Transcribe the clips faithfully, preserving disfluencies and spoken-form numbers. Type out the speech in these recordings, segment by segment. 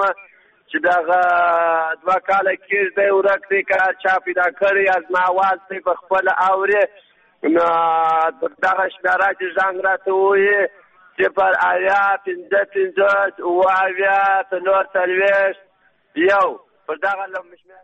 چې دغه دوه کاله کېږدی ورک دی که چا پیدا کړی از ما اواز دی په خپله اورې نو دغه شمېره چې زنګ راته ووایي صفر اویا پنځه پنځوس اوه اویا څلور څلوېښت یو پر دغه شمېره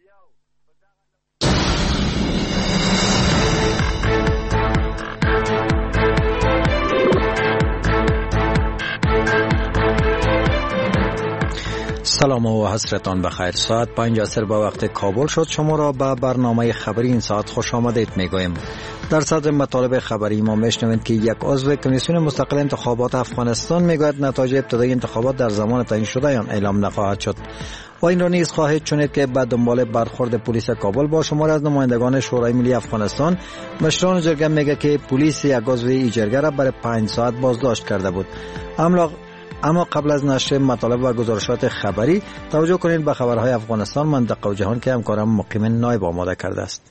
سلام و حضرتان بخیر. ساعت پنج عصر با وقت کابل شد. شما را به برنامه خبری این ساعت خوش آمدید میگویم. در صدر مطالب خبری ما میشنوید که یک عضو کمیسیون مستقل انتخابات افغانستان میگوید نتایج ابتدایی انتخابات در زمان تعیین شدهیان اعلام نخواهد شد. و این را نیز خواهید شنید که به دنبال برخورد پلیس کابل با شماری از نمایندگان شورای ملی افغانستان، مشران جرگه میگه که پلیس یک عضو این جرگه را برای پنج ساعت بازداشت کرده بود. اما اما قبل از نشر مطالب و گزارشات خبری توجه کنید به خبرهای افغانستان، منطقه و جهان که همکارم مقیم نایب آماده کرده است.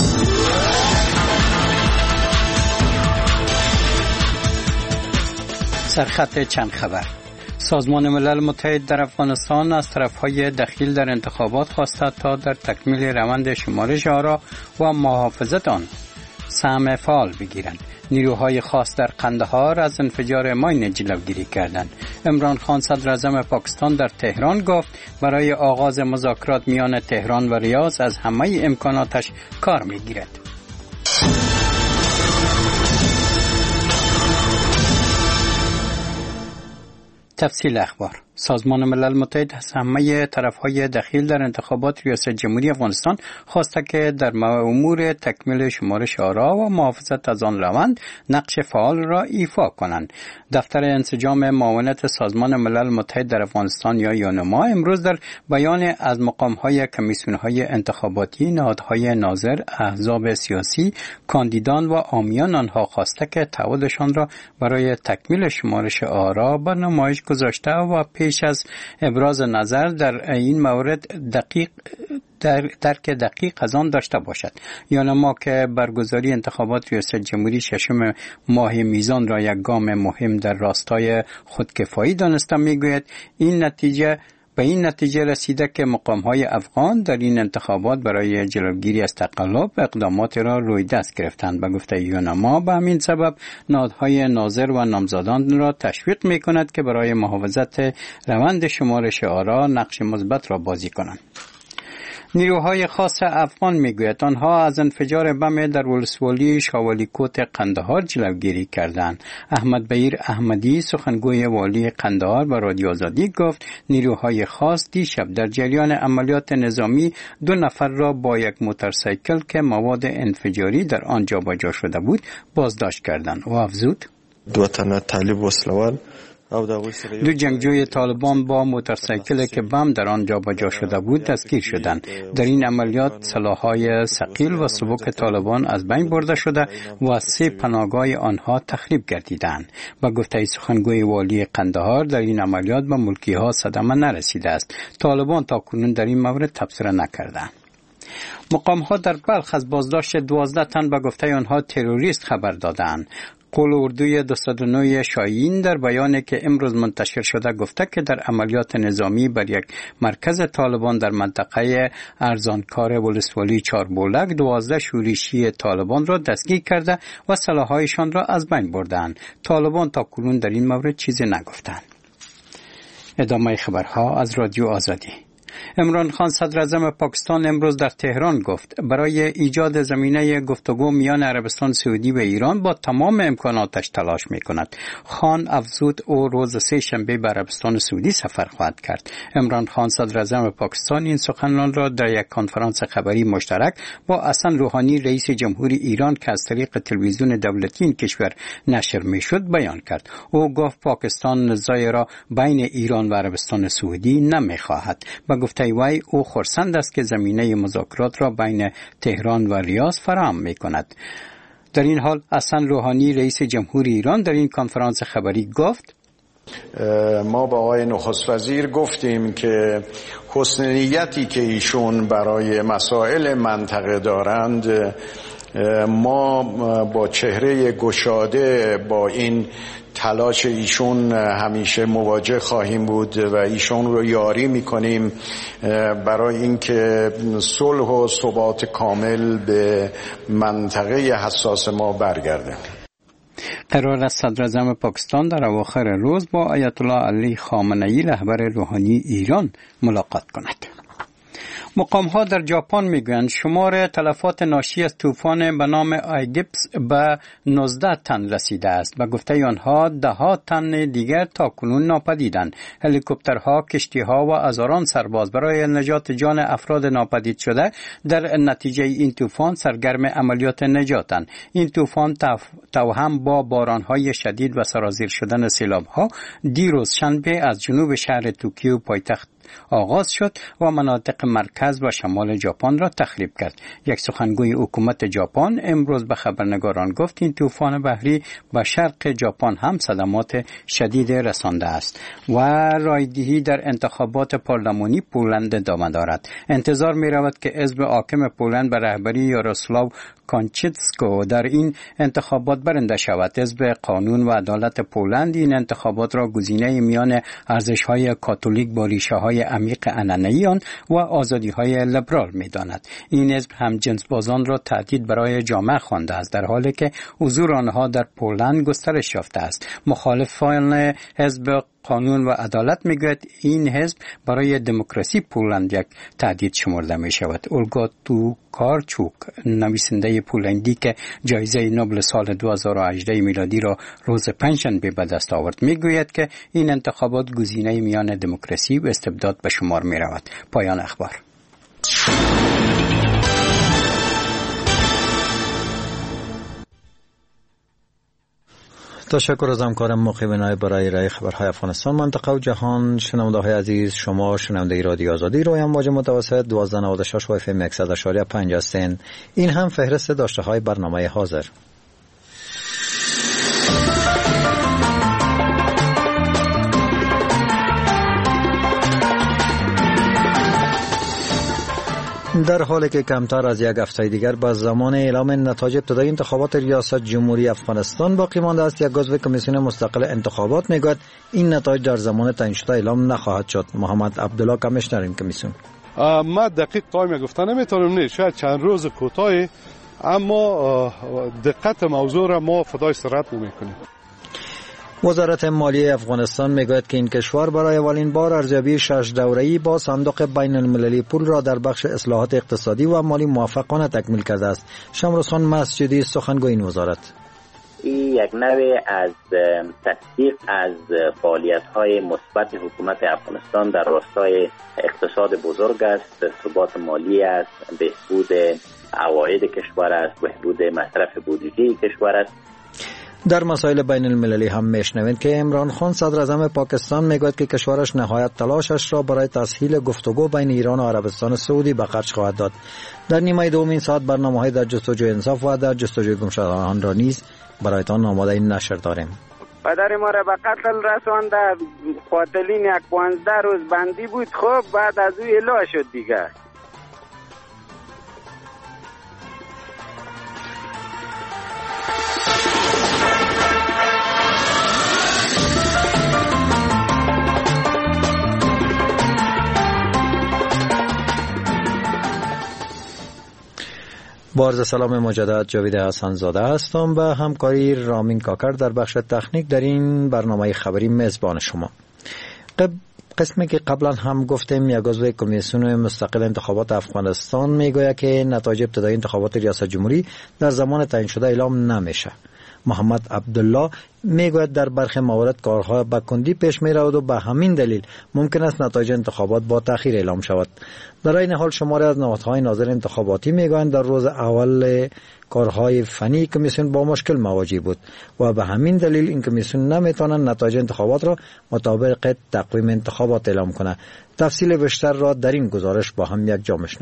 سرخط چند خبر. سازمان ملل متحد در افغانستان از طرفهای دخیل در انتخابات خواسته تا در تکمیل روند شمارش آرا و محافظت آن سهم فعال بگیرند. نیروهای خاص در قندهار از انفجار ماین جلوگیری کردند. عمران خان صدر اعظم پاکستان در تهران گفت برای آغاز مذاکرات میان تهران و ریاض از همه امکاناتش کار میگیرد. تفصیل اخبار. سازمان ملل متحد از همه طرفهای دخیل در انتخابات ریاست جمهوری افغانستان خواسته که در امور تکمیل شمارش آرا و محافظت از آن روند نقش فعال را ایفا کنند. دفتر انسجام معاونت سازمان ملل متحد در افغانستان یا یونما امروز در بیان از مقامهای کمیسیونهای انتخاباتی، نهادهای ناظر، احزاب سیاسی، کاندیدان و عامیان آنها خواسته که تعهدشان را برای تکمیل شمارش آرا به نمایش گذاشته و پیش از ابراز نظر در این مورد دقیق در درک دقیق از آن داشته باشد. یونما که برگزاری انتخابات ریاست جمهوری ششم ماه میزان را یک گام مهم در راستای خودکفایی دانسته میگوید این نتیجه به این نتیجه رسیده که مقام‌های افغان در این انتخابات برای جلوگیری از تقلب اقدامات را روی دست گرفتند. به گفته یونما به همین سبب نهادهای ناظر و نامزدان را تشویق می‌کند که برای محافظت روند شمارش آرا نقش مثبت را بازی کنند. نیروهای خاص افغان میگوید آنها از انفجار بم در ولسوالی شاولی کوت قندهار جلوگیری کردند. احمد بهیر احمدی سخنگوی والی قندهار به رادیو آزادی گفت نیروهای خاص دیشب در جریان عملیات نظامی دو نفر را با یک موتورسیکل که مواد انفجاری در آن جابجا شده بود بازداشت کردند و افزود دو تن طالب وسلوال دو جنگجوی طالبان با موتورسیکل که بم در آن جابجا شده بود دستگیر شدند. در این عملیات سلاح‌های ثقیل و سبک طالبان از بین برده شده و سه پناهگاه آنها تخریب گردیدند. با گفته سخنگوی والی قندهار در این عملیات به ملکی‌ها صدمه نرسیده است. طالبان تاکنون در این مورد تبصره نکردند. مقام‌ها در بلخ از بازداشت دوازده تن به گفته آنها تروریست خبر دادند. قول اردوی دویست و نه شاهین در بیانی که امروز منتشر شده گفته که در عملیات نظامی بر یک مرکز طالبان در منطقه ارزانکار ولسوالی چاربولک دوازده شورشی طالبان را دستگیر کرده و سلاح‌هایشان را از بین بردند. طالبان تا کنون در این مورد چیزی نگفتند. ادامه خبرها از رادیو آزادی. عمران خان صدر اعظم پاکستان امروز در تهران گفت برای ایجاد زمینه گفتگو میان عربستان سعودی و ایران با تمام امکاناتش تلاش می‌کند. خان افزود او روز سه شنبه به عربستان سعودی سفر خواهد کرد. عمران خان صدر اعظم پاکستان این سخنان را در یک کنفرانس خبری مشترک با حسن روحانی رئیس جمهوری ایران که از طریق تلویزیون دولتی این کشور نشر می‌شد بیان کرد. او گفت پاکستان نزاعی را بین ایران و عربستان سعودی نمی‌خواهد. گفته وی او خرسند است که زمینه مذاکرات را بین تهران و ریاض فراهم می کند. در این حال حسن روحانی رئیس جمهوری ایران در این کنفرانس خبری گفت ما با آقای نخست وزیر گفتیم که حسن نیتی که ایشون برای مسائل منطقه دارند ما با چهره گشاده با این تلاش ایشون همیشه مواجه خواهیم بود و ایشون رو یاری میکنیم برای اینکه صلح و ثبات کامل به منطقه حساس ما برگرده. قرار است صدر اعظم پاکستان در اواخر روز با آیت الله علی خامنه‌ای رهبر روحانی ایران ملاقات کند. مقام‌ها در ژاپن میگویند شمار تلفات ناشی از طوفان به نام آیگیپس به نوزده تن رسیده است. به گفته آنها ده ها تن دیگر تاکنون ناپدیدند. هلیکوپترها، کشتی‌ها و هزاران سرباز برای نجات جان افراد ناپدید شده در نتیجه این طوفان سرگرم عملیات نجاتند. این طوفان توأم با باران‌های شدید و سرازیر شدن سیلاب‌ها دیروز شنبه از جنوب شهر توکیو پایتخت آغاز شد و مناطق مرکز و شمال ژاپن را تخریب کرد. یک سخنگوی حکومت ژاپن امروز به خبرنگاران گفت این طوفان بحری به شرق ژاپن هم صدمات شدید رسانده است و رایدهی در انتخابات پارلمانی پولند ادامه دارد. انتظار می رود که حزب حاکم پولند به رهبری یاروسلاو کانچیتسکو در این انتخابات برنده شود. حزب قانون و عدالت پولند این انتخابات را گزینه میان ارزش‌های کاتولیک با ریشه‌های عمیق عنعنه‌ای آن و آزادی‌های لیبرال می‌داند. این حزب هم جنسبازان را تهدید برای جامعه خوانده است در حالی که حضور آنها در پولند گسترش یافته است. مخالفان حزب قانون و عدالت میگوید این حزب برای دموکراسی پولند یک تهدید شمرده می شود. اولگا توکارچوک، نویسنده پولندی که جایزه نوبل سال دو هزار و هجده میلادی را روز پنجشنبه به دست آورد، میگوید که این انتخابات گزینه میان دموکراسی و استبداد به شمار می رود. پایان اخبار. تشکر از همکارم مقیمنای برای رای خبرهای افغانستان، منطقه و جهان. شنونده های عزیز، شما شنونده رادیو آزادی روی امواج متوسط دوازده نود و شش و اف ام صد و شش و پنج هستین. این هم فهرست داشته های برنامه حاضر. در حالی که کمتر از یک هفته دیگر با زمان اعلام نتایج ابتدایی انتخابات ریاست جمهوری افغانستان باقی مانده است، یک عضو کمیسیون مستقل انتخابات میگوید این نتایج در زمان تعیین شده اعلام نخواهد شد. محمد عبدالله، کمیشنر این کمیسیون: ما دقیق تایم گفتن نمیتونم، نه شاید چند روز کوتاه، اما دقت موضوع را ما فدای سرعت نمیکنیم. وزارت مالیه افغانستان میگوید که این کشور برای اولین بار ارزیابی شش دوره‌ای با صندوق بین المللی پول را در بخش اصلاحات اقتصادی و مالی موفقانه تکمیل کرده است. شمروز خان مسجدی، سخنگوی این وزارت: این یک نوع از تصدیق از فعالیت‌های مثبت حکومت افغانستان در راستای اقتصاد بزرگ است، ثبات مالی است، بهبود عواید کشور است، بهبود مصرف بودجه کشور است. در مسائل بین المللی هم میشنوید که عمران خان صدر اعظم پاکستان میگوید که کشورش نهایت تلاشش را برای تسهیل گفتگو بین ایران و عربستان سعودی به خرج خواهد داد. در نیمه دوم این ساعت برنامه‌های در جستجوی انصاف و در جستجوی گمشدگان را نیز برایتان آماده نشر داریم. پدر ما را به قتل رسانده، قاتلین یک پانزده روز بندی بود، خب بعد از او اعلام شد دیگه. با عرض سلام مجدد، جاوید حسن زاده هستم و همکاری رامین کاکر در بخش تکنیک در این برنامه خبری میزبان شما. قسمی که قبلا هم گفتیم، یک عضو کمیسیون مستقل انتخابات افغانستان میگوید که نتایج ابتدایی انتخابات ریاست جمهوری در زمان تعیین شده اعلام نمیشه. محمد عبدالله میگوید در برخی موارد کارها به کندی پیش می رود و به همین دلیل ممکن است نتایج انتخابات با تأخیر اعلام شود. در این حال شماری از نهادهای ناظر انتخاباتی میگویند در روز اول کارهای فنی کمیسیون با مشکل مواجه بود و به همین دلیل این کمیسیون نمیتواند نتایج انتخابات را مطابق تقویم انتخابات اعلام کنه. تفصیل بیشتر را در این گزارش با هم یک جا میشنویم.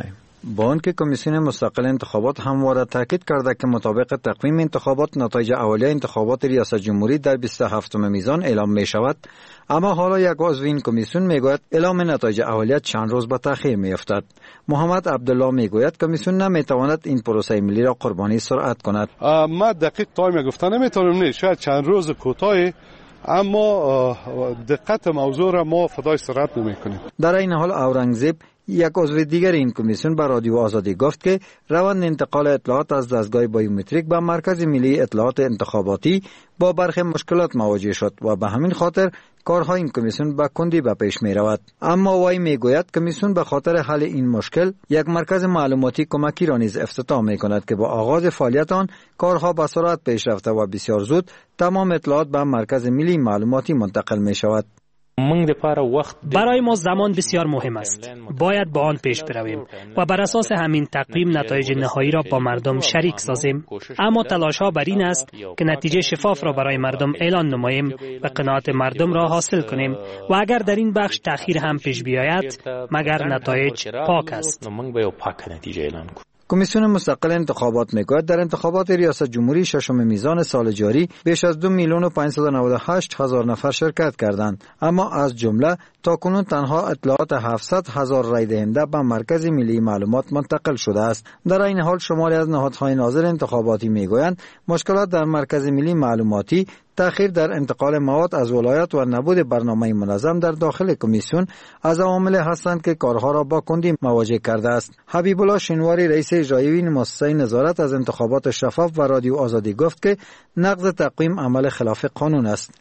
با آنکه کمیسیون مستقل انتخابات همواره تاکید کرده که مطابق تقویم انتخابات نتایج اولیه انتخابات ریاست جمهوری در بیست و هفتم میزان اعلام می شود، اما حالا یک عضو این کمیسیون میگوید اعلام نتایج اولیه چند روز به تاخیر میافتد. محمد عبدالله میگوید کمیسیون نمیتواند این پروسه ملی را قربانی سرعت کند. ما دقیق تایم گفتن نمیتونم، نه شاید چند روز کوتاه، اما دقت موضوع را ما فدای سرعت نمیکنیم. در این حال اورنگزیب یک عضو دیگر این کمیسیون به رادیو آزادی گفت که روند انتقال اطلاعات از دستگاه بایومتریک به مرکز ملی اطلاعات انتخاباتی با برخی مشکلات مواجه شد و به همین خاطر کارهای این کمیسیون به کندی به پیش می رود. اما وی می گوید کمیسیون به خاطر حل این مشکل یک مرکز معلوماتی کمکی را نیز افتتاح می کند که با آغاز فعالیت آن کارها به سرعت پیش رفته و بسیار زود تمام اطلاعات به مرکز ملی معلوماتی منتقل می شود. برای ما زمان بسیار مهم است. باید با آن پیش برویم و بر اساس همین تقویم نتایج نهایی را با مردم شریک سازیم. اما تلاش ها بر این است که نتیجه شفاف را برای مردم اعلان نماییم و قناعت مردم را حاصل کنیم و اگر در این بخش تأخیر هم پیش بیاید مگر نتایج پاک است. کمیسیون مستقل انتخابات میگوید در انتخابات ریاست جمهوری ششم میزان سال جاری بیش از دو میلیون و پانصد و نود و هشت هزار نفر شرکت کردند، اما از جمله تاکنون تنها اطلاعات هفتصد هزار رای دهنده به مرکز ملی معلومات منتقل شده است. در این حال شماری از نهادهای ناظر انتخاباتی میگویند مشکلات در مرکز ملی معلوماتی، تأخیر در انتقال مواد از ولایت و نبود برنامه منظم در داخل کمیسیون از عوامل هستند که کارها را با کندی مواجه کرده است. حبیب الله شینواری رئیس اجرایی مؤسسه نظارت از انتخابات شفاف و رادیو آزادی گفت که نقض تقویم عمل خلاف قانون است.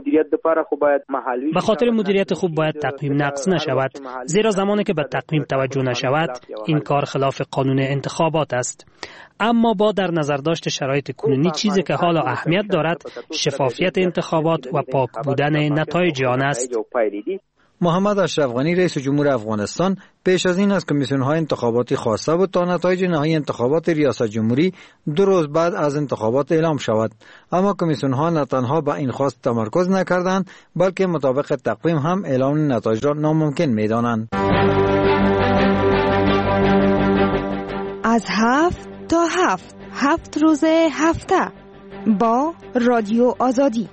به خاطر مدیریت خوب باید تقویم نقض نشود، زیرا زمانی که به تقویم توجه نشود این کار خلاف قانون انتخابات است. اما با در نظر داشت شرایط کنونی چیزی که حالا اهمیت دارد شفافیت انتخابات و پاک بودن نتایج آن است. محمد اشرف غنی رئیس جمهور افغانستان پیش از این از کمیسیون‌های انتخاباتی خواسته بود تا نتایج نهایی انتخابات ریاست جمهوری دو روز بعد از انتخابات اعلام شود، اما کمیسیون‌ها نه تنها به این خواست تمرکز نکردند بلکه مطابق تقویم هم اعلام نتایج را ناممکن می‌دانند. از هفت تا هفت هفت روز هفته با رادیو آزادی.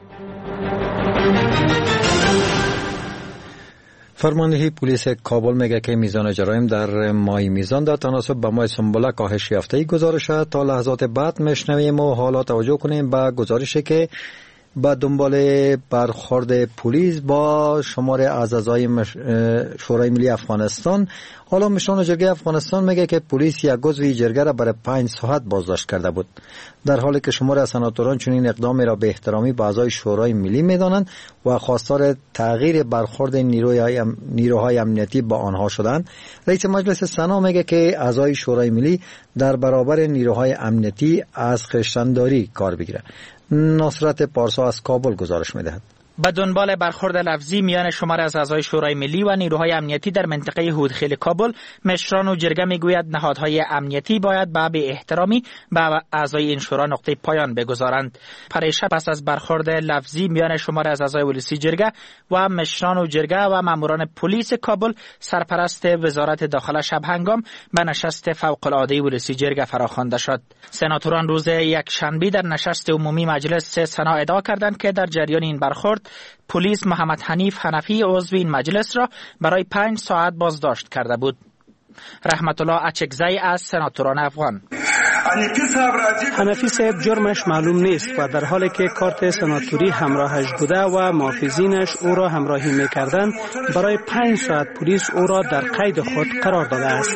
فرماندهی پلیس کابل میگه که میزان جرایم در ماه میزان در تناسب با ماه سنبله کاهش یافته. گزارش تا لحظات بعد میشنویم و حالا توجه کنیم به گزارشی که با دنبال برخورد پلیس با شمار از اعضای شورای ملی افغانستان. حالا مشران جرگه افغانستان میگه که پلیس یک عضو جرگه را برای پنج ساعت بازداشت کرده بود، در حالی که شمار از سناتوران چنین اقدامی را به احترامی به اعضای شورای ملی میدانند و خواستار تغییر برخورد نیروهای, ام... نیروهای امنیتی با آنها شدند. رئیس مجلس سنا میگه که اعضای شورای ملی در برابر نیروهای امنیتی از خویشتنداری کار بگیره. نصرت پارسا از کابل گزارش میدهد. به دنبال برخورد لفظی میان شمار از اعضای شورای ملی و نیروهای امنیتی در منطقه هودخیل کابل، مشران و جرگه میگوید نهادهای امنیتی باید به بی احترامی به اعضای این شورا نقطه پایان بگذارند. پریشب پس از برخورد لفظی میان شمار از اعضای ولسی جرگه و مشران و جرگه و ماموران پلیس کابل، سرپرست وزارت داخله شب هنگام به نشست فوق العاده ولسی جرگه فراخوانده شد. سناتوران روز یک شنبه در نشست عمومی مجلس سنا ادعا کردند که در جریان این برخورد پلیس محمد حنیف حنفی عضو این مجلس را برای پنج ساعت بازداشت کرده بود. رحمت الله اچکزی از سناتوران افغان: حنفی صاحب جرمش معلوم نیست و در حالی که کارت سناتوری همراهش بوده و محافظینش او را همراهی می‌کردند، برای پنج ساعت پلیس او را در قید خود قرار داده است.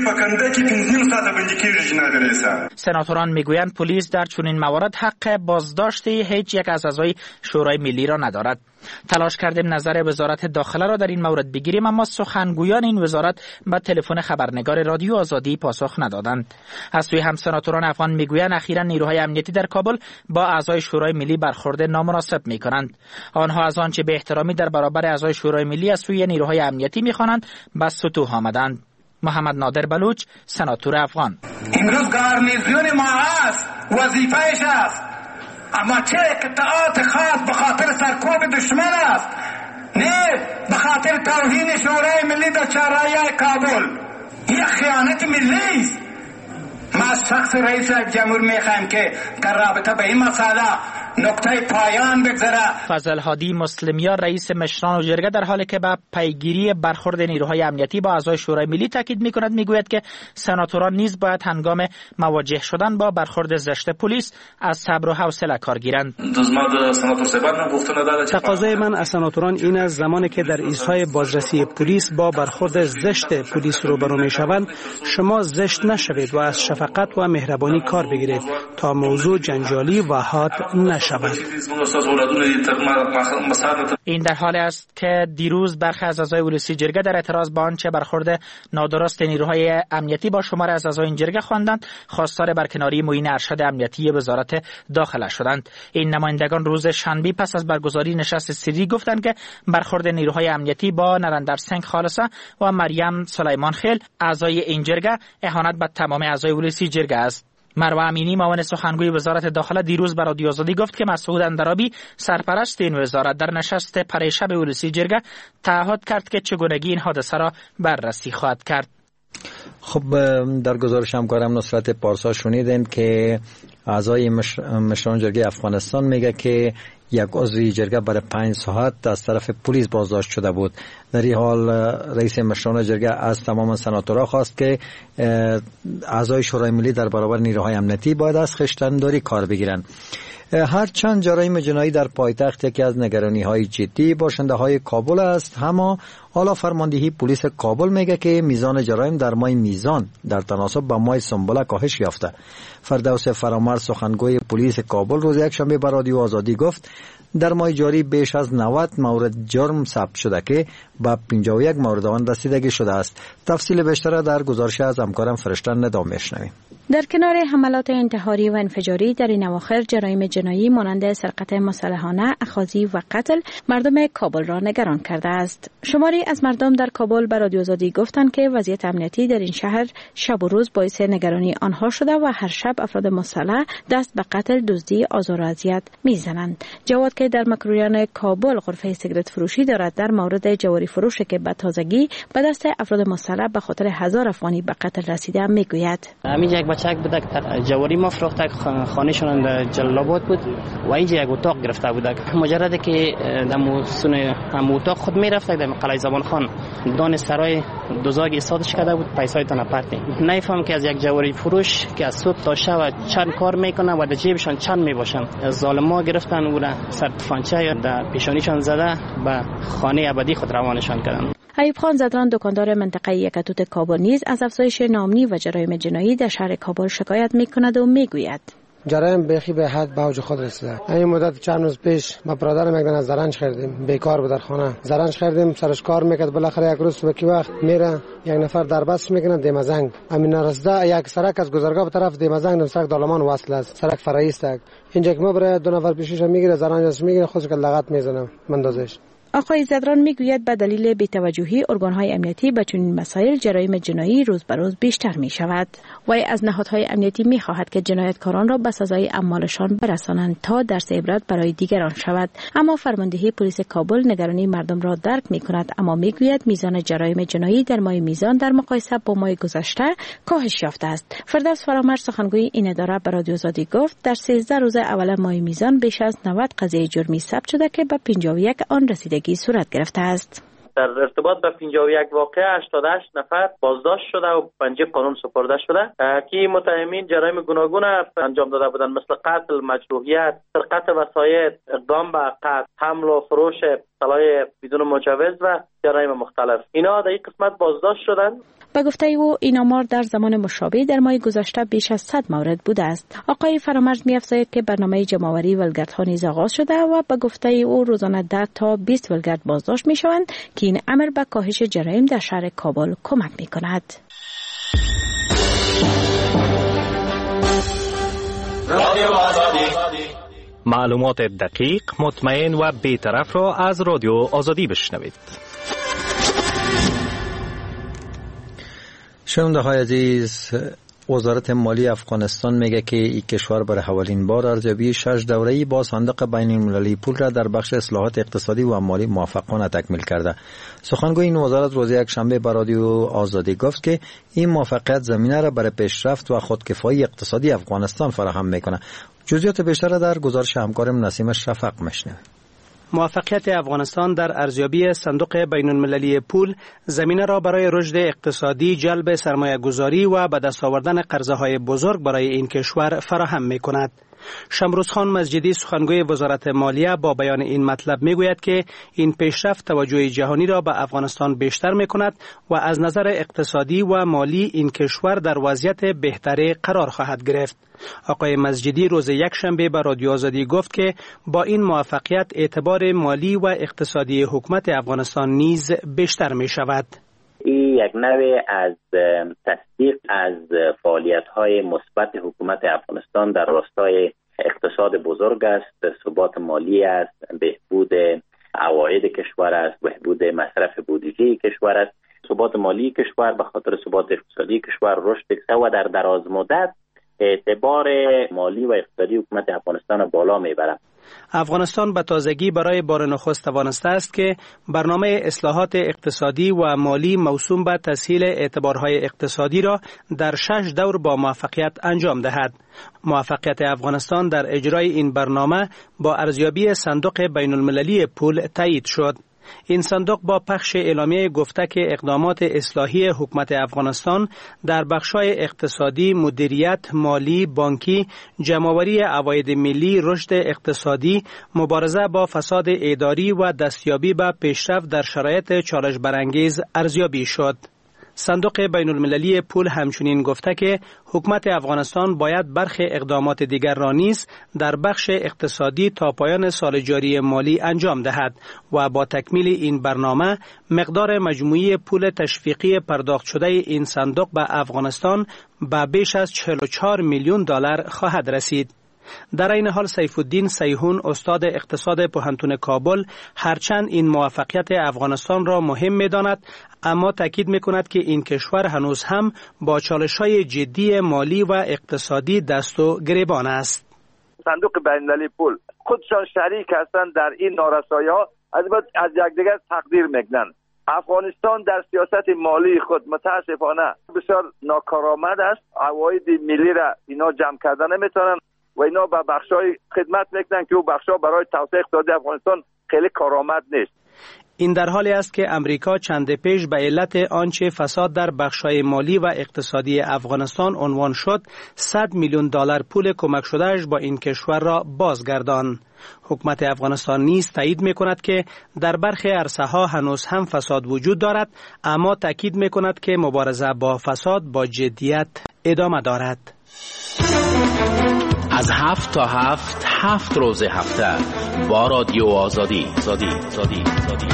سناتوران میگویند پلیس در چنین موارد حق بازداشت هیچ یک از اعضای شورای ملی را ندارد. تلاش کردیم نظر وزارت داخله را در این مورد بگیریم، اما سخنگویان این وزارت به تلفن خبرنگار رادیو آزادی پاسخ ندادند. از سوی هم سناتوران افغان میگویند اخیراً نیروهای امنیتی در کابل با اعضای شورای ملی برخورد نامناسب میکنند. آنها از آنچه به احترامی در برابر اعضای شورای ملی از سوی نیروهای امنیتی میخوانند به سطوح آمدند. محمد نادر بلوچ، سناتور افغان: امروز گارنیزیون ما است، وظیفه‌اش است، اما چه اقتطاعات خاص به خاطر سرکوب دشمن است، نه به خاطر توهین شورای ملی در چهارراه کابل. این خیانت ملی است. ما از شخص رئیس جمهور میخوایم که در رابطه به این مسئله نقطه پایان بگذاره. فضل هادی مسلمیان رئیس مشران و جرگه در حالی که به پیگیری برخورد نیروهای امنیتی با اعضای شورای ملی تاکید میکند میگوید که سناتوران نیز باید هنگام مواجه شدن با برخورد زشت پلیس از صبر و حوصله کار گیرند. تقاضای من از سناتوران این است زمانی که در ایستگاه بازرسی پلیس با برخورد زشت پلیس روبرو میشوند شما زشت نشوید و از شفقت و مهربانی کار بگیرید تا موضوع جنجالی و حاد نشود. این در حالی است که دیروز برخی از اعضای ولسی جرگه در اعتراض به آنچه برخورد نادرست نیروهای امنیتی با شمار از اعضای این جرگه خواندند خواستار برکناری معین ارشد امنیتی وزارت داخله شدند. این نمایندگان روز شنبه پس از برگزاری نشست سری گفتند که برخورد نیروهای امنیتی با نرندر سنگ خالصه و مریم سلیمان خیل اعضای این جرگه اهانت به تمام اعضای ولسی جرگه است. مروه امینی معاون سخنگوی وزارت داخله دیروز به رادیو آزادی گفت که مسعود اندرابی سرپرست این وزارت در نشست پریشب ولسی جرگه تعهد کرد که چگونگی این حادثه را بررسی خواهد کرد. خب در گزارش همکارم نصرت پارسا شنیدیم که اعضای مشران جرگه افغانستان میگه که یک عضو جرگه برای پنج ساعت از طرف پلیس بازداشت شده بود. در این حال رئیس مشران جرگه از تمام سناتورها خواست که اعضای شورای ملی در برابر نیروهای امنیتی باید از خویشتن‌داری کار بگیرند. هرچند جرایم جنایی در پایتخت یکی از نگرانی‌های جدی باشنده های کابل است، اما حالا فرماندهی پلیس کابل میگه که میزان جرایم در ماه میزان در تناسب با ماه سنبله کاهش یافته. فردوس فرامرز سخنگوی پلیس کابل روز یکشنبه به رادیو آزادی گفت در ماه جاری بیش از نود مورد جرم ثبت شده که به پنجاه و یک مورد آن رسیدگی شده است. تفصیل بیشتر در گزارش از همکارم فرشتن ندام میشنویم. در کنار حملات انتحاری و انفجاری در این اواخر جرایم جنایی مانند سرقت مسلحانه، اخاذی و قتل مردم کابل را نگران کرده است. شماری از مردم در کابل به رادیو آزادی گفتند که وضعیت امنیتی در این شهر شب و روز باعث نگرانی آنها شده و هر شب افراد مسلح دست به قتل، دزدی، آزار و اذیت میزنند. جواد که در مکروریان کابل غرفه سیگرت فروشی دارد در مورد جواری فروش که به تازگی به دست افراد مسلح به خاطر هزار افغانی به قتل رسیده میگوید. بچک بودک جواری ما فروختک خانه شون در جلال‌آباد بود و اینجا یک اتاق گرفته بودک. مجرد که دمو سونه هم اتاق خود میرفتک در قلعه زبان خان دان سرای دوزاگ ایستادش کرده بود پیسای تن پرتی. نمیفهم که از یک جواری فروش که از صبح تا شب چند کار میکنه و در جیبشان چند میباشن. ظالما گرفتن او را سر تفنگچه یا در پیشانیشان زده به خانه ابدی خود روانشان کردن. ایوب خان زدران دکاندار منطقه یکتوت کابل نیز از افزایش ناامنی و جرایم جنایی در شهر کابل شکایت میکند و میگوید جرایم بیخی به حد به اوج خود رسیده. این مدت چند روز پیش ما برادرم یک دانه زرنج خریدیم، بیکار بود در خانه. زرنج خریدیم، سرش کار میکرد، بالاخره یک روز صبح وقت میره یک نفر دربست میکنه دیمزنگ. امین رسده یک سرک از گذرگاه به طرف دیمزنگ سرک دالمان وصل است. سرک فرعی است. اینجا که ما برای دو نفر پیشش میگیره زرنجش میگیره خودش که لغت میزنه مندازش. آقای زدران میگوید به دلیل بی‌توجهی ارگان‌های امنیتی به چنین مسائل جرایم جنایی روز به روز بیشتر می شود. وی از نهادهای امنیتی می خواهد که جنایتکاران را به سزای اعمالشان برسانند تا درس عبرت برای دیگران شود. اما فرماندهی پلیس کابل نگرانی مردم را درک می کند، اما میگوید میزان جرایم جنایی در ماه میزان در مقایسه با ماه گذشته کاهش یافته است. فردوس فرامرز سخنگوی این اداره به رادیو آزادی گفت در سیزده روز اول ماه میزان بیش از نود قضیه جرمی ثبت شده که به پنجاه و یک آن رسیدگی صورت گرفته است. در ارتباط به پنجاه و یک واقعه هشتاد و هشت نفر بازداشت شده و پنجه قانون سپرده شده که متهمین جرایم گوناگون انجام داده بودند مثل قتل، مجروحیت، سرقت وسایط، اقدام به قتل، حمل و فروش سلاح بدون مجوز و جرایم مختلف. اینا در این قسمت بازداشت شدند. به گفته او این آمار در زمان مشابه در ماه گذشته بیش از صد مورد بوده است. آقای فرامرز می‌افزاید که برنامه جمع‌آوری ولگردها نیز آغاز شده و به گفته او روزانه ده تا بیست ولگرد بازداشت می‌شوند که این امر به کاهش جرایم در شهر کابل کمک می‌کند. رادیو آزادی معلومات دقیق، مطمئن و بی‌طرف را از رادیو آزادی بشنوید. شنونده های عزیز، وزارت مالی افغانستان میگه که این کشور برای اولین بار ارزیابی شش دوره‌ای با صندوق بین المللی پول را در بخش اصلاحات اقتصادی و مالی موفقانه تکمیل کرده. سخنگوی این وزارت روز یکشنبه به رادیو آزادی گفت که این موفقیت زمینه را برای پیشرفت و خودکفایی اقتصادی افغانستان فراهم میکنه. جزئیات بیشتر را در گزارش همکارم نسیم شفق میشنویم. موفقیت افغانستان در ارزیابی صندوق بین المللی پول زمینه را برای رشد اقتصادی، جلب سرمایه گذاری و به دست آوردن قرضه های بزرگ برای این کشور فراهم می کند. شمروز خان مسجدی سخنگوی وزارت مالیه با بیان این مطلب می گوید که این پیشرفت توجه جهانی را به افغانستان بیشتر می کند و از نظر اقتصادی و مالی این کشور در وضعیت بهتری قرار خواهد گرفت. آقای مسجدی روز یکشنبه به رادیو آزادی گفت که با این موفقیت اعتبار مالی و اقتصادی حکومت افغانستان نیز بیشتر می شود. این یک نوع از تصدیق از فعالیت‌های مثبت حکومت افغانستان در راستای اقتصاد بزرگ است، ثبات مالی است، بهبود عواید کشور است، بهبود مصرف بودجه کشور است. ثبات مالی کشور به خاطر ثبات اقتصادی کشور رشد و در دراز مدت اعتبار مالی و اقتصادی حکومت افغانستان بالا میبرد. افغانستان به تازگی برای بار نخست توانسته است که برنامه اصلاحات اقتصادی و مالی موسوم به تسهیل اعتبارهای اقتصادی را در شش دور با موفقیت انجام دهد. موفقیت افغانستان در اجرای این برنامه با ارزیابی صندوق بین المللی پول تایید شد. این صندوق با پخش اعلامیه گفته که اقدامات اصلاحی حکومت افغانستان در بخش‌های اقتصادی، مدیریت، مالی، بانکی، جمع‌آوری عواید ملی، رشد اقتصادی، مبارزه با فساد اداری و دستیابی به پیشرفت در شرایط چالش برانگیز ارزیابی شد. صندوق بین المللی پول همچنین گفته که حکومت افغانستان باید برخی اقدامات دیگر را نیز در بخش اقتصادی تا پایان سال جاری مالی انجام دهد و با تکمیل این برنامه مقدار مجموعی پول تشویقی پرداخت شده این صندوق به افغانستان به بیش از چهل و چهار میلیون دلار خواهد رسید. در این حال سیف الدین سیحون استاد اقتصاد پوهنتون کابل هرچند این موفقیت افغانستان را مهم می‌داند اما تاکید می‌کند که این کشور هنوز هم با چالش‌های جدی مالی و اقتصادی دست و گریبان است. صندوق بین‌المللی پول خودشان شریک هستند در این نارسایی‌ها، از بعد از یکدیگر تقدیر می‌کنند. افغانستان در سیاست مالی خود متاسفانه بسیار ناکارآمد است. عواید ملی را اینا جمع کردن نمی‌تونن و اینا به بخشای خدمت میکنن که او بخشا برای توسعه اقتصادی افغانستان خیلی کارآمد نیست. این در حالی است که امریکا چند پیش به علت آنچه فساد در بخشای مالی و اقتصادی افغانستان عنوان شد صد میلیون دلار پول کمک شدهش با این کشور را بازگردان. حکومت افغانستان نیز تایید میکند که در برخی عرصه‌ها هنوز هم فساد وجود دارد اما تاکید میکند که مبارزه با فساد با جدیت ادامه دارد. از هفت تا هفت هفت روز هفته با رادیو آزادی زادی زادی زادی.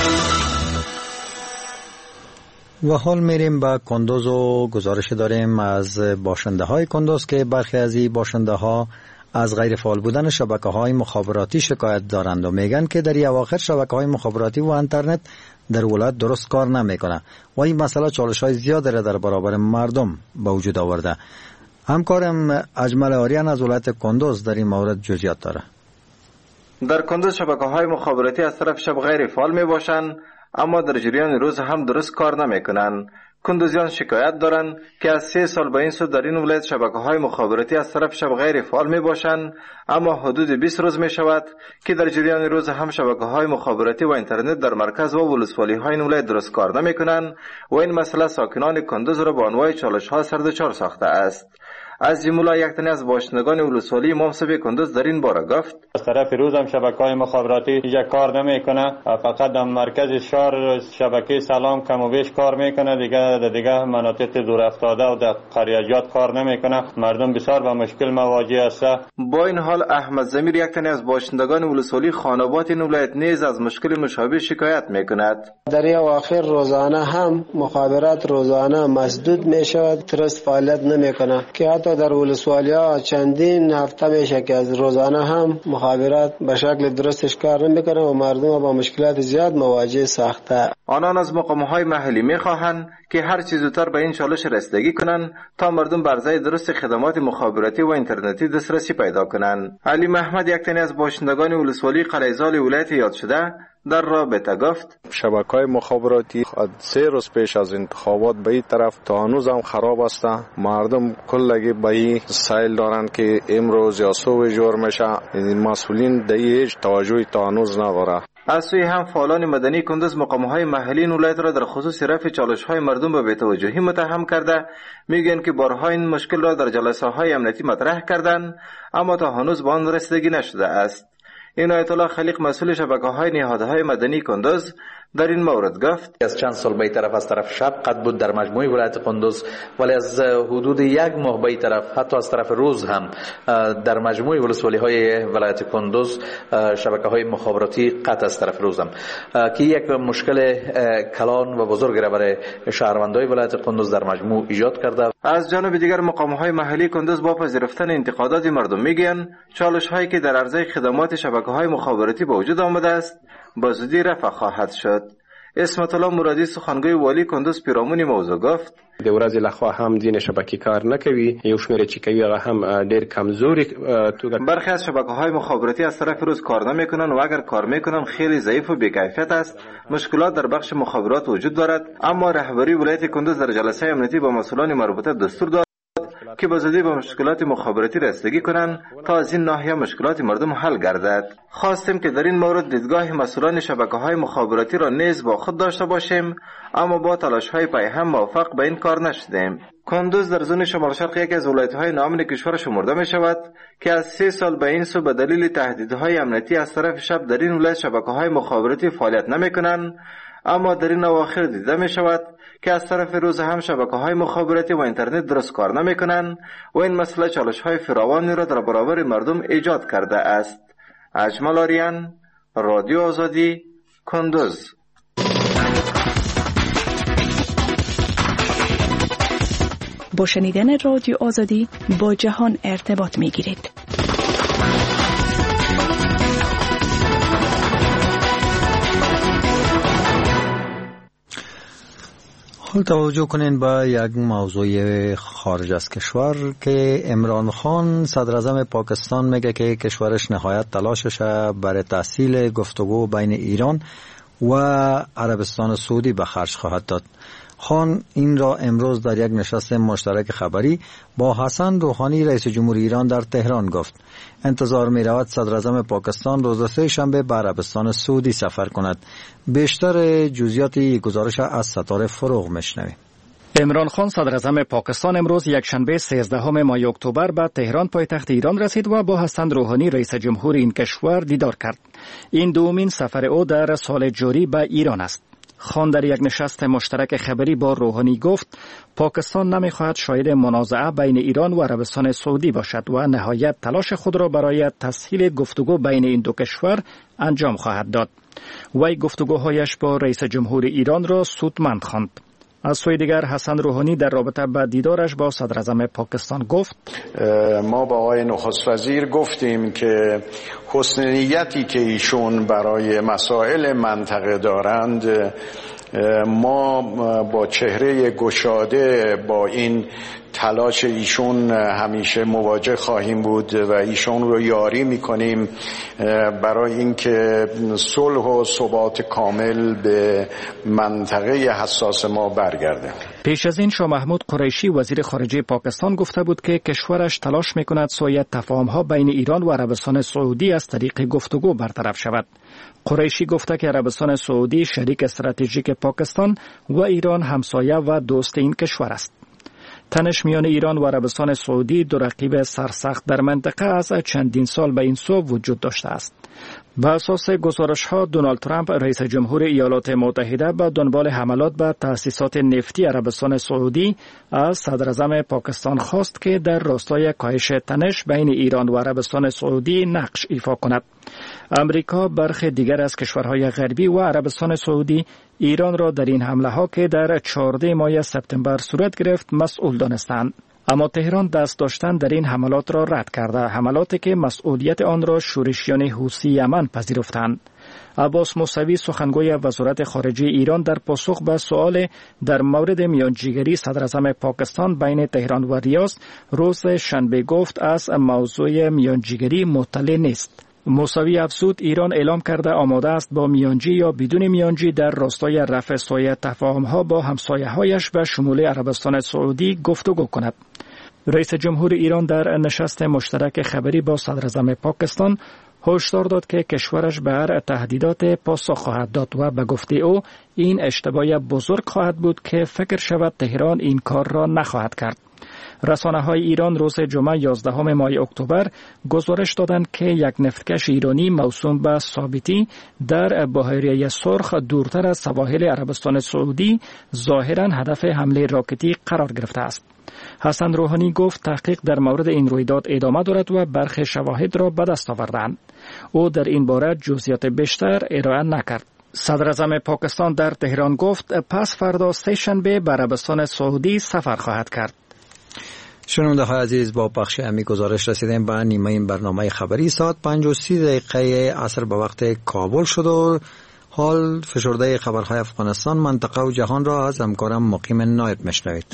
و حال میریم به کندوز و گزارش داریم از باشنده های کندوز که برخی از این باشنده ها از غیر فعال بودن شبکه های مخابراتی شکایت دارند و میگن که در اواخر شبکه های مخابراتی و اینترنت در ولایت درست کار نمیکنه و این مسئله چالش های زیادی را در برابر مردم به وجود آورده. همکارم اجمل آریان از ولایت کندوز در این مورد جزئیات داره. در کندوز شبکه های مخابراتی از طرف شب غیر فعال می باشند اما در جریان روز هم درست کار نمی کنند. کندوزیان شکایت دارند که از سه سال به این سو در این ولایت شبکه های مخابراتی از طرف شب غیر فعال می باشند اما حدود بیست روز می شود که در جریان روز هم شبکه های مخابراتی و اینترنت در مرکز و ولسوالی های این ولایت درست کار نمی کنند و این مسئله ساکنان کندوز را به انواع چالش ها سردچار ساخته است. از جمله یک تن از باشندگان ولسوالی مامسب کندوز در این باره گفت از طرف روز هم شبکه‌های مخابراتی یک کار نمیکنه، فقط در مرکز شهر شبکه سلام کم و بیش کار میکنه، دیگه در دیگه مناطق دور افتاده و در قریه‌جات کار نمیکنه. مردم بسیار با مشکل مواجه است. با این حال احمد زمیر یک تن از باشندگان ولسوالی خانوات این ولایت نیز از مشکل مشابه شکایت میکند. در اواخر روزانه هم مخابرات روزانه مسدود میشود، درست فعالیت نمیکنه که حتی در ولسوالی ها چندین هفته میشه که از روزانه هم مخابرات به شکل درستش کار نمیکنه و مردم با مشکلات زیاد مواجه ساخته. آنان از مقام‌های محلی می‌خواهند که هر چیز زودتر به این چالش رسیدگی کنند تا مردم بر ضد درست خدمات مخابراتی و اینترنتی دسترسی پیدا کنند. علی محمد یک تن از باشندگان ولسوالی قلعه‌زال ولایت یاد شده در رابطه گفت: شبکه‌های مخابراتی سه روز پیش از انتخابات به این طرف تا هنوز هم خراب است. مردم کلگی به این سایل دارند که امروز یا صبح جور میشه. این مسئولین در هیچ توجهی تا هنوز نداره. از سوی هم فعالان مدنی کندوز مقام‌های محلی این ولایت را در خصوص رفع چالش‌های مردم به بی‌توجهی متهم کرده. میگن که بارها این مشکل را در جلسه‌های امنیتی مطرح کردند اما تا هنوز به آن رسیدگی نشده است. این آیت الله خلیق مسئول شبکه‌های نهادهای مدنی کندوز در این مورد گفت: از چند سال به طرف از طرف شب قد بود در مجموعه ولایت کندوز، ولی از حدود یک ماه به طرف حتی از طرف روز هم در مجموعه ولسوالی‌های ولایت کندوز شبکه‌های مخابراتی قطع از طرف روز هم که یک مشکل کلان و بزرگ را برای شهروندان ولایت کندوز در مجموع ایجاد کرده. از جانب دیگر مقام‌های محلی کندوز با پذیرفتن انتقادات مردم میگن چالش‌هایی که در عرصه خدمات شبکه‌های مخابراتی به وجود آمده است با زودی رفع خواهد شد. اسمت الله مرادی سخنگوی والی کندوز پیرامون موضوع گفت: د ورځې لخوا هم ځینې شبکې کار نه کوي، یو شمېر چې کوي هغه هم ډېر کمزوري توګه. برخی از شبکه‌های مخابراتی از طرف روز کار نمی‌کنند و اگر کار می‌کنند خیلی ضعیف و بی‌کیفیت است. مشکلات در بخش مخابرات وجود دارد، اما رهبری ولایت کندوز در جلسه امنیتی با مسئولان مربوطه دستور داد که با زودی با مشکلات مخابراتی رسیدگی کنند تا از این ناحیه مشکلات مردم حل گردد. خواستیم که در این مورد دیدگاه مسئولان شبکه‌های مخابراتی را نیز با خود داشته باشیم، اما با تلاش‌های پیهم موفق به این کار نشدیم. کندوز در زون شمال شرق یکی از ولایت‌های ناامن کشور شمرده می شود که از سه سال به این سو به دلیل تهدیدهای امنیتی از طرف شب در این ولایت شبکه‌های مخابراتی فعالیت نمی‌کنند، اما در این اواخر دیده می شود که از طرف روز هم شبکه‌های مخابراتی و اینترنت درست کار نمی‌کنند و این مسئله چالش‌های فراوانی را در برابر مردم ایجاد کرده است. اجمل آریان، رادیو آزادی، کندوز. با شنیدن رادیو آزادی با جهان ارتباط می‌گیرید. حال توجه کنین به یک موضوع خارج از کشور که عمران خان صدر اعظم پاکستان میگه که کشورش نهایت تلاشش برای تحصیل گفتگو بین ایران و عربستان سعودی به خرج خواهد داد. خان این را امروز در یک نشست مشترک خبری با حسن روحانی رئیس جمهوری ایران در تهران گفت. انتظار می رود صدر اعظم پاکستان روز سه شنبه به عربستان سعودی سفر کند. بیشتر جزئیات گزارش از ستاره فروغ میشنویم. عمران خان صدر اعظم پاکستان امروز یک شنبه سیزدهم ماه اکتبر به تهران پایتخت ایران رسید و با حسن روحانی رئیس جمهور این کشور دیدار کرد. این دومین سفر او در سال جاری به ایران است. خان در یک نشست مشترک خبری با روحانی گفت پاکستان نمیخواهد شاهد منازعه بین ایران و عربستان سعودی باشد و نهایت تلاش خود را برای تسهیل گفتگو بین این دو کشور انجام خواهد داد. وی گفتگوهایش با رئیس جمهور ایران را سودمند خواند. از سوی دیگر حسن روحانی در رابطه با دیدارش با صدر اعظم پاکستان گفت ما با آقای نخست وزیر گفتیم که حسن نیتی که ایشون برای مسائل منطقه دارند ما با چهره گشاده با این تلاش ایشون همیشه مواجه خواهیم بود و ایشون رو یاری میکنیم برای اینکه صلح و ثبات کامل به منطقه حساس ما برگرده. پیش از این شاه محمود قریشی وزیر خارجه پاکستان گفته بود که کشورش تلاش میکند سویه تفاهم‌ها بین ایران و عربستان سعودی از طریق گفتگو برطرف شود. قریشی گفته که عربستان سعودی شریک استراتژیک پاکستان و ایران همسایه و دوست این کشور است. تنش میان ایران و عربستان سعودی دو رقیب سرسخت در منطقه از چندین سال به این سو وجود داشته است. بر اساس گزارش‌ها دونالد ترامپ رئیس جمهور ایالات متحده به دنبال حملات به تأسیسات نفتی عربستان سعودی از صدر اعظم پاکستان خواست که در راستای کاهش تنش بین ایران و عربستان سعودی نقش ایفا کند. امریکا برخی دیگر از کشورهای غربی و عربستان سعودی ایران را در این حمله ها که در چهاردهم ماه سپتامبر صورت گرفت مسئول دانستند. اما تهران دست داشتن در این حملات را رد کرده، حملاتی که مسئولیت آن را شورشیان حوثی یمن پذیرفتند. عباس موسوی سخنگوی وزارت خارجه ایران در پاسخ به سؤال در مورد میانجیگری صدر اعظم پاکستان بین تهران و ریاض روز شنبه گفت از موضوع میانجیگری مطلع نیست. موسوی افزود ایران اعلام کرده آماده است با میانجی یا بدون میانجی در راستای رفع سویه تفاهم‌ها با همسایه‌هایش به شمول عربستان سعودی گفتگو کند. رئیس جمهور ایران در نشست مشترک خبری با صدر اعظم پاکستان هشدار داد که کشورش به هر تهدیدات پاسخ خواهد داد و به گفته او این اشتباه بزرگ خواهد بود که فکر شود تهران این کار را نخواهد کرد. رسانه‌های ایران روز جمعه یازدهم ماه اکتبر گزارش دادند که یک نفتکش ایرانی موسوم به ثابتی در بحیره سرخ دورتر از سواحل عربستان سعودی ظاهراً هدف حمله راکتی قرار گرفته است. حسن روحانی گفت تحقیق در مورد این رویداد ادامه دارد و برخی شواهد را به دست آوردند. او در این باره جزئیات بیشتر ارائه نکرد. صدر اعظم پاکستان در تهران گفت پس فردا سه شنبه به عربستان سعودی سفر خواهد کرد. شنونده های عزیز، با پخش امی گزارش رسیدیم به نیمه این برنامه خبری. ساعت پنج و سی دقیقه عصر به وقت کابل شد و حال فشرده خبرهای افغانستان، منطقه و جهان را از همکارم مقیم نایب میشنوید.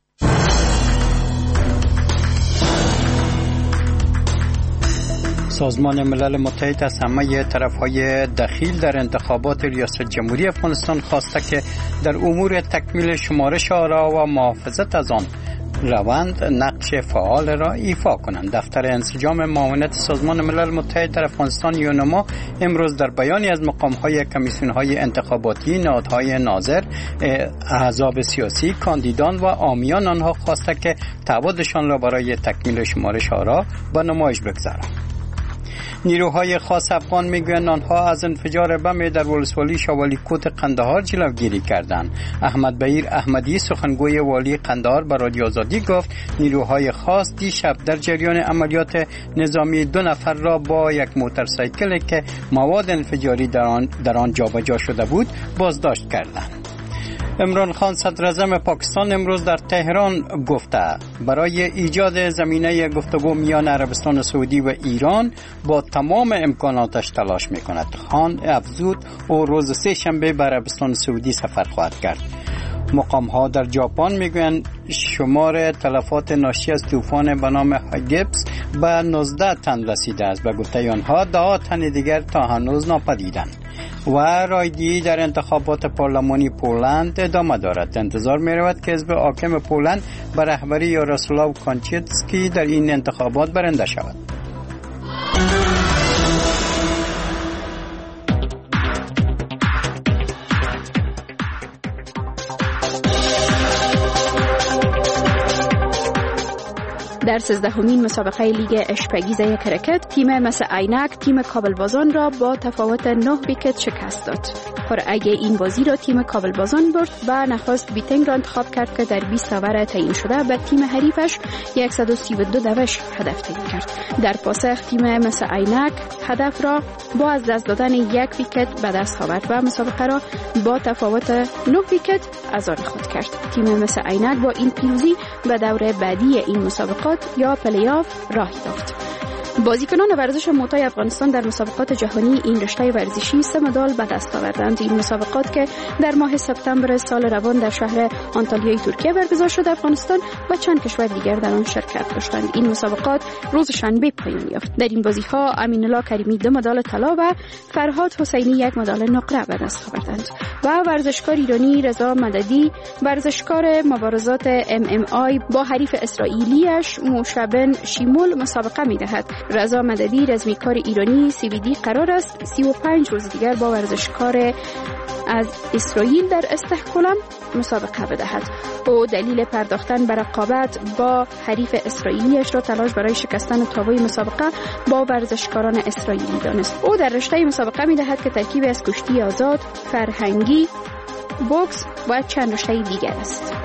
سازمان ملل متحد از همه طرف‌های دخیل در انتخابات ریاست جمهوری افغانستان خواسته که در امور تکمیل شمارش آرا و محافظت از آن روند نقش فعال را ایفا کنند. دفتر انسجام معاونت سازمان ملل متحد در افغانستان یونما امروز در بیانی از مقام‌های کمیسیون‌های انتخاباتی، نهادهای ناظر، احزاب سیاسی، کاندیدان و عامیان آنها خواسته که تعهدشان را برای تکمیل شمارش آرا به نمایش بگذارند. نیروهای خاص افغان میگویند آنها از انفجار بم در ولسوالی شوالی کوت قندهار جلوگیری کردند. احمد بهیر احمدی سخنگوی والی قندهار به رادیو آزادی گفت نیروهای خاص دیشب در جریان عملیات نظامی دو نفر را با یک موتورسایکل که مواد انفجاری در آن در آن جابجا شده بود بازداشت کردند. عمران خان صدر اعظم پاکستان امروز در تهران گفته برای ایجاد زمینه گفتگو میان عربستان سعودی و ایران با تمام امکاناتش تلاش میکند. خان افزود او روز سه شنبه به عربستان سعودی سفر خواهد کرد. مقام ها در ژاپن میگویند شمار تلفات ناشی از طوفان به نام هاگیبس به نوزده تن رسیده است. به گفته آنها ده تن دیگر تا هنوز ناپدیدند. و رایگیری در انتخابات پارلمانی پولند ادامه دارد. انتظار می رود که حزب حاکم پولند به رهبری یاروسلاو کانچیتسکی در این انتخابات برنده شود. در سیزدهمین مسابقه لیگ اشپگیزه کرکت تیم مثل عینک تیم کابل بازان را با تفاوت نه ویکت شکست داد. قرعه این بازی را تیم کابل بازان برد و نخست بیتنگ را انتخاب کرد که در بیست اوور تعیین شده به تیم حریفش صد و سی و دو دوش هدف تعیین کرد. در پاسخ تیم مثل عینک هدف را با از دست دادن یک ویکت به دست آورد و مسابقه را با تفاوت نه ویکت از آن خود کرد. تیم مثل عینک با این پیروزی به دور بعدی این مسابقات یا پلی آف راه یافت. بازیکنان ورزش موتای افغانستان در مسابقات جهانی این رشته ورزشی سه مدال به دست آوردند. این مسابقات که در ماه سپتامبر سال روان در شهر آنتالیای ترکیه برگزار شد، افغانستان و چند کشور دیگر در آن شرکت داشتند. این مسابقات روز شنبه پایان یافت. در این بازی‌ها امین الله کریمی دو مدال طلا و فرهاد حسینی یک مدال نقره به دست آوردند و ورزشکار ایرانی رضا مددی ورزشکار مبارزات ام ام آی با حریف اسرائیلیش موشبن شیمول مسابقه می‌دهد. رضا مددی رزمیکار ایرانی سی وی دی قرار است سی و پنج روز دیگر با ورزشکار از اسرائیل در استحکلم مسابقه بدهد. او دلیل پرداختن به رقابت با حریف اسرائیلیش را تلاش برای شکستن تابوی مسابقه با ورزشکاران اسرائیلی دانست. او در رشته مسابقه می‌دهد که ترکیبی از کشتی آزاد، فرهنگی، بوکس و چند رشته دیگر است.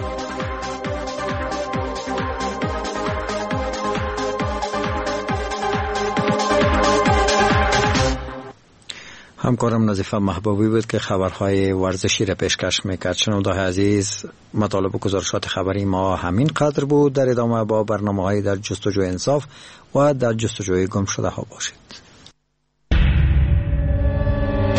همکارم نظیفه محبوبی بود که خبرهای ورزشی را پیشکش میکرد. شنونده عزیز، مطالب و گزارشات خبری ما همین قدر بود. در ادامه با برنامه‌های در جستجوی انصاف و در جستجوی گم شده ها باشید.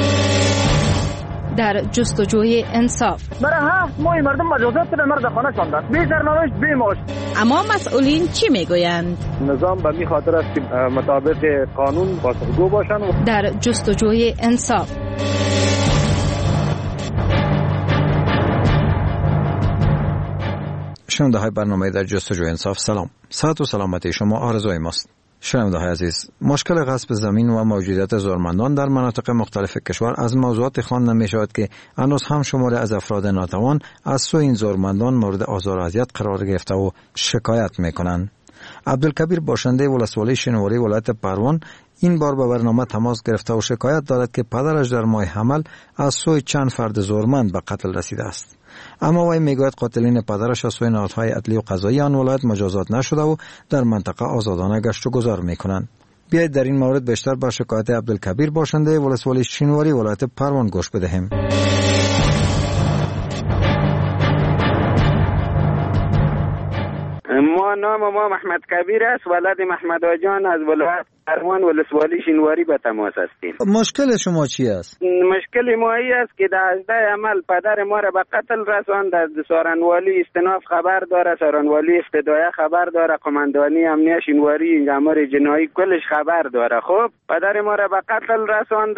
در جستجوی انصاف. برای هفت ماه مردم مجازات به مرد خانه شاندن، بی سرنوشت بی معاش. اما مسئولین چی میگویند؟ نظام به می خاطر است که مطابق قانون پاسخگو باشند. در جستجوی انصاف. شنونده های برنامه در جستجوی انصاف، سلام. صحت و سلامتی شما آرزوی ماست. شنونده های عزیز، مشکل غصب زمین و موجودیت زورمندان در مناطق مختلف کشور از موضوعات خوانده می شود که هنوز هم شماری از افراد ناتوان از سوی این زورمندان مورد آزار و اذیت قرار گرفته و شکایت می کنند. عبدالکبیر باشنده ولسوالی شینواری ولایت پروان این بار به برنامه تماس گرفته و شکایت دارد که پدرش در ماه حمل از سوی چند فرد زورمند به قتل رسیده است. اما وی میگوید قاتلین پدرش از سوی نهادهای عدلی و قضایی آن ولایت مجازات نشده و در منطقه آزادانه گشت و گذار میکنند. بیایید در این مورد بیشتر بر شکایت عبدالکبیر باشنده ولسوالی شینواری ولایت پروان گوش بدهیم. ما نام ما محمد کبیر است، ولد محمد آجان از ولایت پروان ولسوالی شینواری به تماس هستیم. مشکل شما چی است؟ مشکل ما ای است که در هجده عمل پدر ما را به قتل رساند. از سارنوالی استناف خبر داره، سارنوالی افتدایه خبر داره، قماندانی امنیه شینواری امر جنایی کلش خبر داره. خب پدر ما را به قتل رساند.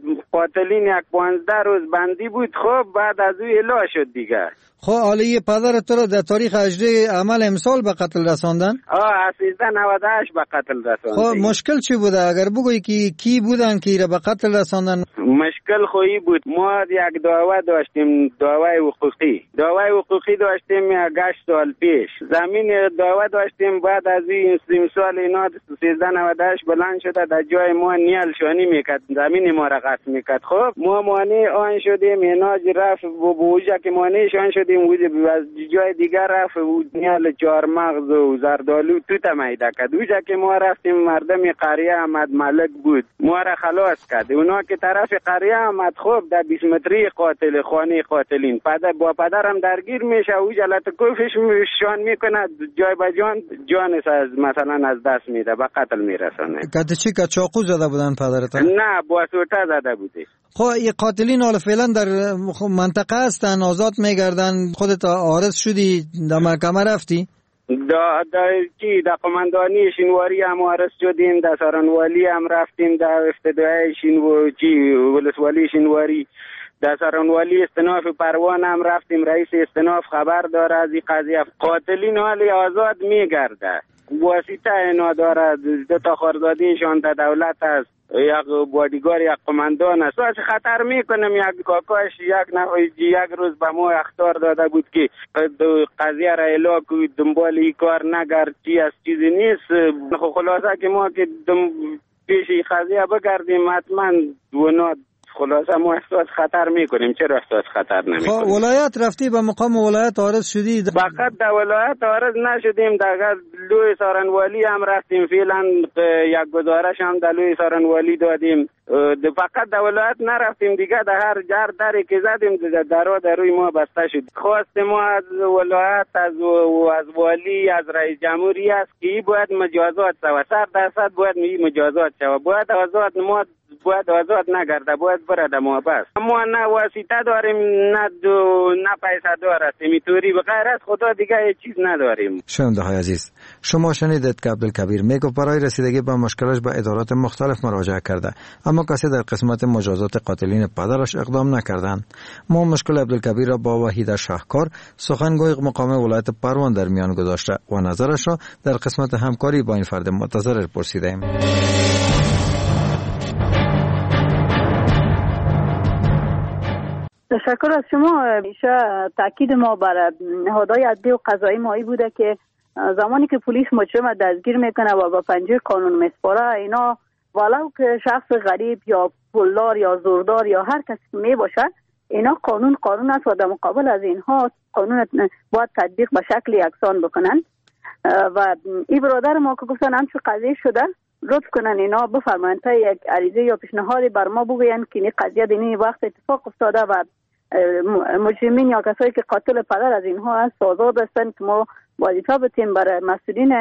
قاتلین یک پانزده روز بندی بود. خب بعد از او اعلام شد دیگه. خب حالی پدر تو را در تاریخ هجده عمل امسال به قتل رساندن؟ آه از سیزده نود و هشت به قتل رساندن. خب مشکل چی بوده؟ اگر بگویی که کی بودن که را به قتل رساندن؟ مشکل خویی بود. ما یک دعوه داشتیم، دعوه حقوقی دعوه حقوقی داشتیم یک هشت سال پیش. زمین دعوه داشتیم. بعد از این سال اینا سیزده نود و هشت بلند شده در جای ما نیل شانی میکرد، زمین ما را غصب میکرد. خب ما مانع آن شدیم، اینا رفت بوجه که مانع شان شدیم از جای دیگر رفت نیل چهارمغز و زردالو تو تمیده کرد. اوجه که ما رفتیم مردم قریه احمد ملک بود، ما را خلاص کرد. اونا که طرف قریه احمد خوب در بیست متری قاتل خانه قاتلین پدر با پدرم درگیر میشه. او جلت کوفش شان میکنه، جای به جان جانش از مثلا از دست میده، به قتل میرسانه. کته چی که چاقو زده بودن پدرت؟ نه با سوته زده بوده. خب این قاتلین حالا فعلا در منطقه هستن، آزاد میگردن. خودت عارض شدی در محکمه رفتی؟ دا دا چی دا قماندانی شینواری هم عارض شدیم، در سارنوالی هم رفتیم، در افتدای شینواری چی ولسوالی شینواری، در سارنوالی استناف پروان هم رفتیم. رئیس استناف خبر داره از این قضیه. قاتلین حالی آزاد میگرده، واسطه اینا داره. دو تا خارزادیشان در دولت است، یک بادیگار یک قماندان است. از خطر میکنم یک کاکاش یک نفر یک روز به ما اخطار داده بود که قضیه را اعلام کنید، دنبال این کار نگرد، چی از چیزی نیست. خلاصه که ما که پیش قضیه بگردیم حتما ونات خلاصه ما احساس خطر میکنیم. چرا احساس خطر نمیکنیم؟ خب ولایت رفتی به مقام ولایت عارض شدی؟ فقط در ولایت عارض نشدیم، در لوی سارنوالی هم رفتیم. فعلا یک گزارش هم در لوی سارنوالی دادیم. فقط در ولایت نرفتیم دیگه، در هر جر دری که زدیم درها در روی ما بسته شد. خواست ما از ولایت از از والی از رئیس جمهوری است که این باید مجازات شود، صد درصد باید مجازات شود، باید آزاد ما باید آزاد نگرده، باید برده ما بس. ما نه واسطه داریم نه دو نه پیسه دار هستیم، اینطوری بغیر از خدا دیگه هیچ چیز نداریم. شنونده های عزیز، شما شنیدید که عبدالکبیر میگه برای رسیدگی به مشکلش به ادارات مختلف مراجعه کرده، اما کسی در قسمت مجازات قاتلین پدرش اقدام نکردند. ما مشکل عبدالکبیر را با وحید شهکار سخنگوی مقام ولایت پروان در میان گذاشته و نظرش را در قسمت همکاری با این فرد متضرر پرسیدیم. تشکر از شما. میشه تاکید ما بر نهادهای عدلی و قضایی مایی بوده که زمانی که پلیس مجرم دستگیر میکنه و با پنجه قانون میسپاره، اینا ولو که شخص غریب یا پولدار یا زوردار یا هر کسی می باشه، اینا قانون قانون است و در مقابل از اینها قانون باید تطبیق به شکل یکسان بکنن. و این برادر ما که گفتن همچه قضیه شده، لطف کنن اینا بفرمایند تا یک عریضه یا پیشنهادی بر ما بگوین که این قضیه در این وقت اتفاق افتاده و مجرمین یا کسایی که قاتل پدر از اینها هست آزاد هستند که ما وظیفه بتیم برای مسئولین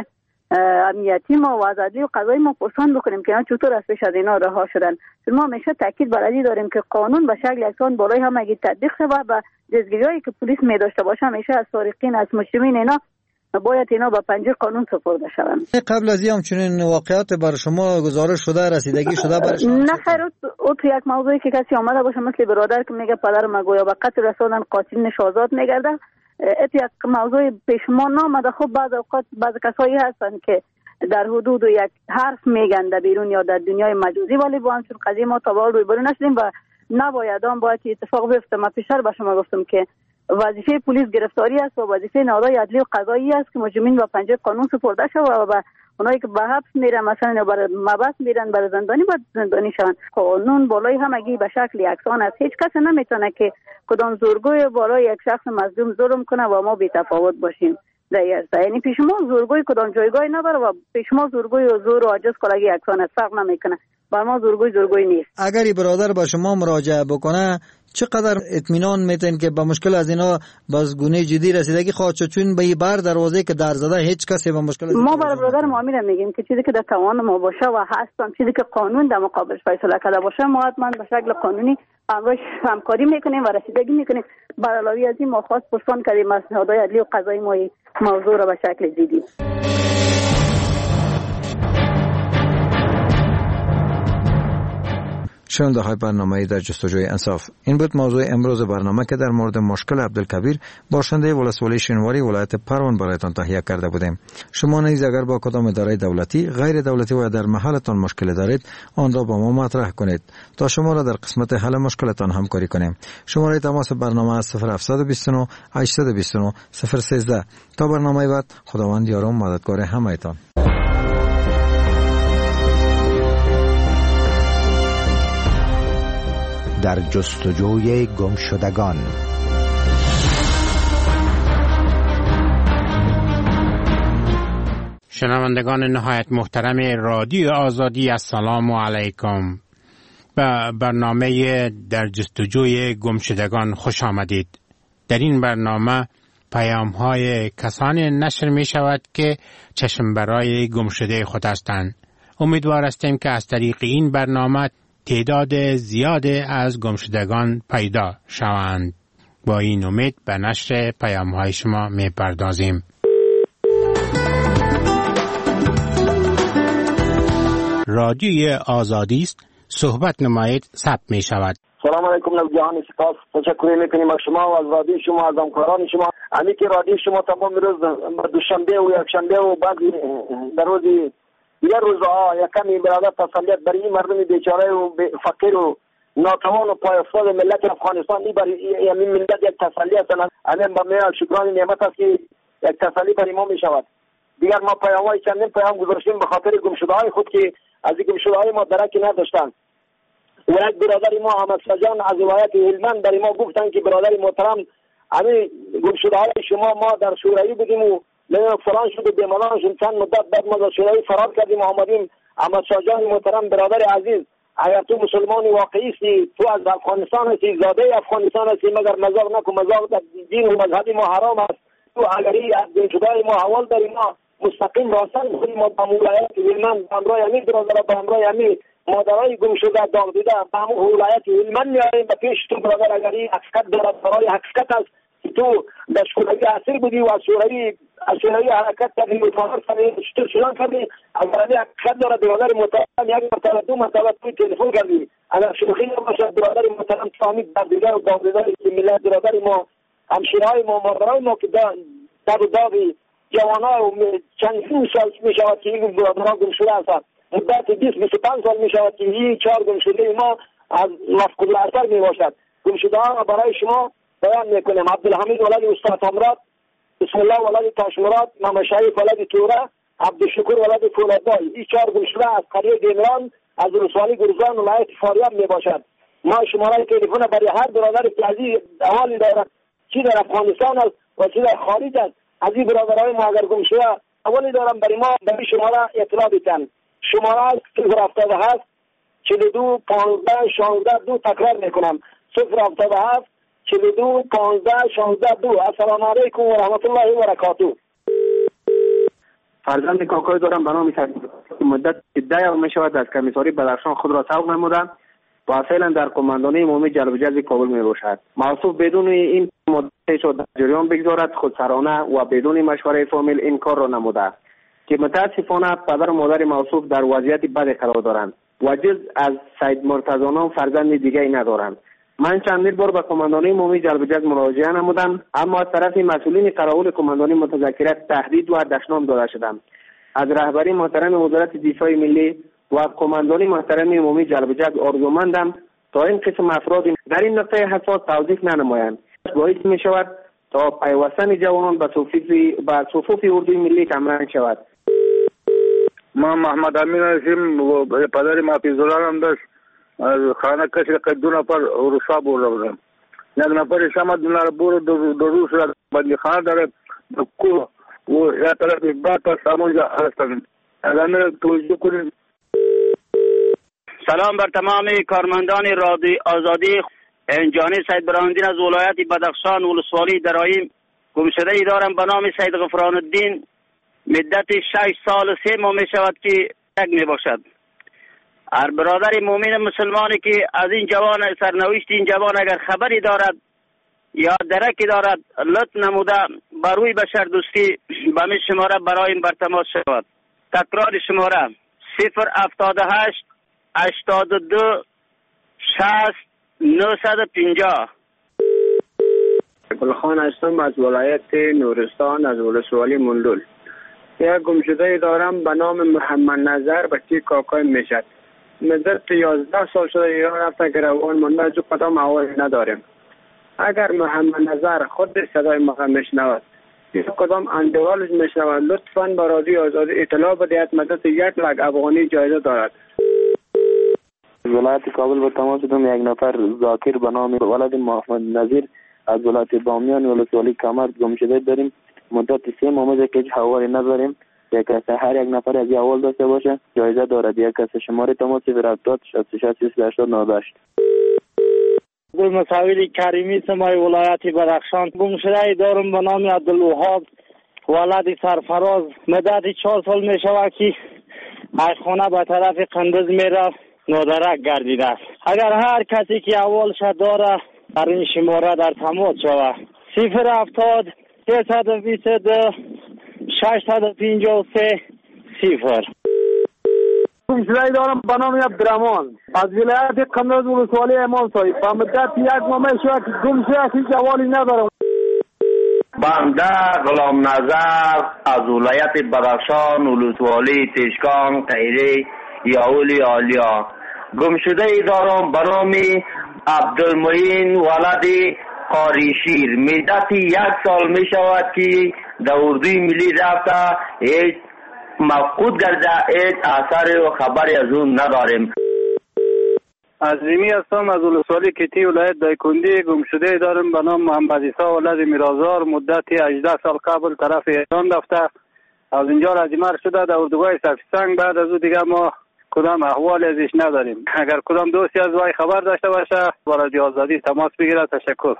امنیتی ما و از عدلیه و قضایی ما پرسان بکنیم که اینا چطور از پیش از اینا رها شدن. چون ما همیشه تاکید بر این داریم که قانون به شکل یکسان بالای هم اگه تطبیق شه و دستگیریایی که پلیس می داشته باشه همیشه از سارقین از مجرمین اینا باید اینا به پنجه قانون سپرده شوند. قبل از این چنین واقعات بر شما گزارش شده، رسیدگی شده برای شما؟ نه خیر، او تو یک موضوعی که کسی آمده باشه مثل برادر که میگه پدرم گویا به قتل رساندن قاتل آزاد میگرده، ات یک موضوع پیش ما نامده. خب بعض اوقات بعض کسایی هستن که در حدود یک حرف میگن در بیرون یا در دنیای مجازی، ولی با همچون قضیه ما تا به حال روبرو نشدیم و نباید آن باید اتفاق بیفته. من پیشتر به شما گفتم که وظیفه پلیس گرفتاری است و وظیفه نهادهای عدلی و قضایی است که مجرمین به پنجه قانون سپرده شوند و به اونایی که به حبس میرن مثلا برای مبحث میرن برای زندانی باید زندانی شوند. قانون بالای همگی به شکل یکسان است. هیچ کس نمیتونه که کدام زورگوی بالای یک شخص مظلوم ظلم کنه و ما بی تفاوت باشیم. یعنی پیش ما زورگوی کدام جایگاهی نداره و پیش ما زورگوی و زور و عاجز کلگی یکسان است، فرق نمیکنه. بر ما زورگوی زورگوی نیست. اگر برادر با شما مراجعه بکنه چقدر اطمینان میتین که با مشکل از اینا باز گونه جدی رسیدگی خواهد شد؟ چون به بر دروازه که در زده هیچ کسی با مشکل ما برای برادر ما میگیم که چیزی که در توان ما باشه و هستن، چیزی که قانون در مقابلش فیصله کرده باشه، ما حتما به شکل قانونی همراهش همکاری میکنیم و رسیدگی میکنیم. بر علاوه از این ما خاص پرسان کردیم از نهادهای عدلی و قضایی ما موضوع را به شکل دیدیم. شنونده های برنامه در جستجوی انصاف، این بود موضوع امروز برنامه که در مورد مشکل عبدالکبیر باشنده ولسوالی شینواری ولایت پروان برایتان تهیه کرده بودیم. شما نیز اگر با کدام اداره دولتی، غیر دولتی و در محلتان مشکل دارید آن را با ما مطرح کنید تا شما را در قسمت حل مشکلتان همکاری کنیم. شماره تماس برنامه است صفر هفت دو نه هشت دو نه صفر یک سه. تا برنامه بعد، خداوند یار و مددگار همه‌تان. در جستجوی گمشدگان. شنوندگان نهایت محترم رادیو آزادی، السلام علیکم. به برنامه در جستجوی گمشدگان خوش آمدید. در این برنامه پیام های کسانی نشر می شود که چشم برای گمشده خود هستند. امیدوار هستیم که از طریق این برنامه تعداد زیاد از گمشدگان پیدا شوند. با این امید به نشر پیام های شما می پردازیم. رادیوی آزادی است، صحبت نمایید، ثبت می شود. سلام علیکم نوجهان، سپاس تشکر میکنیم از شما و از رادیو شما، از همکاران شما. همین که رادیو شما تمام روز دوشنبه و یکشنبه و بعضی در روز یه روزها یکمی برادر تسلیت برای این مردم بیچاره و فقیر و ناتوان و پایافتاد ملت افغانستان، این برای این ملت یک تسلیت است. همین با میان شکران نعمت است که یک تسلی برای ما می شود. دیگر ما پیام‌های چندین پیام گذاشتیم به خاطر گمشده‌های خود که از این گمشده‌های ما درکی نداشتن. و یک برادر ما احمد شجان از ولایت هلمند برای ما گفتن که برادر محترم همین گمشده‌های شما ما در شوروی بودیم و نه فلان شد و بیماران شد، چند مدت بعد ما در شوروی فرار کردیم و آمدیم. احمد شجان محترم برادر عزیز، اگر تو مسلمان واقعی هستی، تو از افغانستان هستی، زاده افغانستان هستی، مگر مذاق نکن، مذاق در دین و مذهب ما حرام است. تو اگری از گمشده‌های ما حوال داری، ما مستقیم راستن خودی ما با ولایت هلمند همراه همین برادر با همراه همین مادرای گمشده داغ دیده به همون ولایت هلمند میاریم به پیش تو برادر. اگری حقیقت دارد، برای حقیقت است که تو در شوروی اسیر بودی و از شوروی از شوروی حرکت کردی و فرار کردی، چطور چنان کردی؟ اگر حقیقت دارد برادر محترم، یک مرتبه دو مرتبه توی تلفن کردی، اگر شوخی نباشد برادر محترم تو همین داغ دیده و داغ دیده که ملت برادر ما، همشیرهای ما، مادرای ما که در داغی جوانان و چندین سال می شود که این برادرها گمشده هستند. مدت بیست بیست و پنج سال می شود که این چهار گمشده ما از مفقود الاثر می باشد. گمشده ها برای شما بیان می کنیم. عبدالحمید ولد استاد امراد، بسم الله ولد تاشمراد، محمد شریف ولد توره، عبدالشکر ولد فولادبای. این چهار گمشده از قریه دیمران از ولسوالی گرزان ولایت فاریاب می باشد. ما شماره تلفن برای هر برادر که از این احوالی دارد، چی در افغانستان است و چی در خارج است، از این برادرهای ما اگر گم شده اولی دارم برای ما برای شماره اطلاع بیتن. شماره صفر هفتاد و هفت چهل و دو پانزده شانزده دو، تکرار میکنم صفر هفتاد و هفت چهل و دو پانزده شانزده دو. السلام علیکم و رحمت الله و برکاته. فرزند کاکای دارم به نام سید مدت ده می شود از کمیساری بدخشان خود را سوق نمودند و فعلا در کماندانی عمومی جلب و جذب کابل می باشد. موصوف بدون این مدت شد در جریان بگذارد خودسرانه و بدون مشوره فامیل این کار را نموده که متاسفانه پدر و مادر موصوف در وضعیت بد قرار دارند و جز از سید مرتضی نام فرزند دیگه ای ندارند. من چندین بار به کماندانی عمومی جلب و جذب مراجعه نمودم اما از طرف مسئولین قراول کماندانی متذکرات تهدید و دشنام داده شدم. از رهبری محترم وزارت دفاع ملی و کماندانی محترم عمومی جلب و جذب آرزومندم تا این قسم افراد در این نقطه حساس توضیح ننمایند. باعث می شود تا پیوستن جوانان به صفوف به صفوف اردوی ملی کمرنگ شود. ما محمد امین هستیم و پدر محفوظالله هم داشت از خانه کسی دو نفر روسا بردم. یک نفر شمد دو نفر برد دو روز را بندی خانه داره کو و یا طرف بعد تا سامونجا هستند. اگر توجه کنید. سلام بر تمام کارمندان رادیو آزادی. انجانی سید براندین از ولایت بدخشان ولسوالی درایم گمشده ای دارم به نام سید غفران الدین. مدت شش سال سه ماه می شود که یک می باشد. هر برادر مؤمن مسلمانی که از این جوان سرنوشت این جوان اگر خبری دارد یا درکی دارد لطف نموده بر روی بشر دوستی به می شماره برایم بر تماس شود. تکرار شماره صفر هفتاد و هشت هشتاد و دو شصت نهصد و پنجاه. گلخان هستم از ولایت نورستان از ولسوالی مندول. یک گمشده دارم به نام محمد نظر بچه کاکای میشد. مدت یازده سال شده ایران رفته که روان منده از کدام احوالی نداریم. اگر محمد نظر خود صدای ما میشنود یا کدام اندوالش میشنود لطفاً به رادیو آزادی اطلاع بدهید. مدت یک لک افغانی جایزه دارد. ولایت کابل با تماس شدم. یک نفر ذاکر به نام ولد محمد نظیر از ولایت بامیان ولسوالی کمر گمشده داریم. مدت سه ماه که هیچ حوالی نداریم. یک کس هر یک نفر از این اول داشته باشه جایزه دارد. یک کس شماره تماس صفر هفتاد شصت و شش بیست و هشت نود و هشت. گل مساوی کریمی سمای ولایت بدخشان گمشده دارم به نام عبدالوهاب ولد سرفراز. مدت چهار سال می شود که از خانه به طرف قندز می رفت نادرک گردیده است. اگر هر کسی که اول شد داره در این شماره در تماس شود صفر هفتاد سیصد و بیست و دو ششصد و پنجاه و سه صفر. گمشده دارم به نام عبدالرحمن از ولایت قندز ولسوالی امام صاحب. به مدت یک ماه شد که گمشده هیچ جوالی ندارم. بنده غلام نظر از ولایت بدخشان ولسوالی تشکان قیره یاولی آلیا گمشده ای دارم به نام عبدالمعین ولد قاریشیر. مدت یک سال می شود که در اردوی ملی رفته هیچ مفقود گرده هیچ اثر و خبری از اون نداریم. عظیمی هستم از ولسوالی کیتی ولایت دایکندی. گمشده دارم به نام محمد عیسی ولد میرازار. مدت هجده سال قبل طرف ایران رفته از اینجا رجمر شده در اردوگاه سفیسنگ. بعد از او دیگه ما کدام احوال ازش نداریم. اگر کدام دوستی از وای خبر داشته باشه با رادیو آزادی تماس بگیره. تشکر.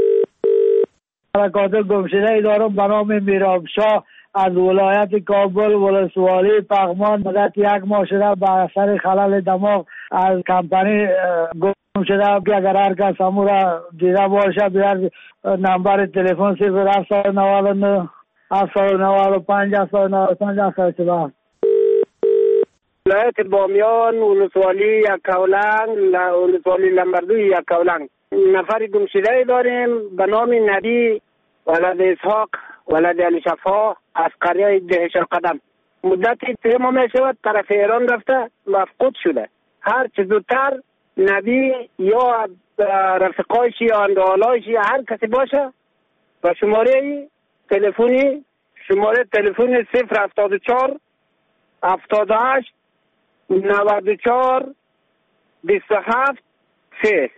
قاتل گمشده دارم به نام میرابشاه از ولایت کابل ولسوالی پغمان. مدت یک ماه شده به اثر خلل دماغ از کمپانی گم شده که اگر هر کس همو را دیده باشه بیار نمبر تلفن صفر هفت نود و نه هفت نود و پنج هفت نود و پنج هفت چهار. ولایت بامیان ولسوالی یکاولنگ ولسوالی لمبردوی یکاولنگ نفری گمشده داریم به نام نبی ولد اسحاق ولد علی شفا از قریه ده شرقدم. مدت سه ماه می شود طرف ایران رفته مفقود شده. هر چه زودتر نبی یا رفقایش یا اندوالایش یا هر کسی باشه و شماره تلفنی شماره تلفنی صفر هفتاد و چهار هفتاد و هشت نود و چهار بیست و هفت سه.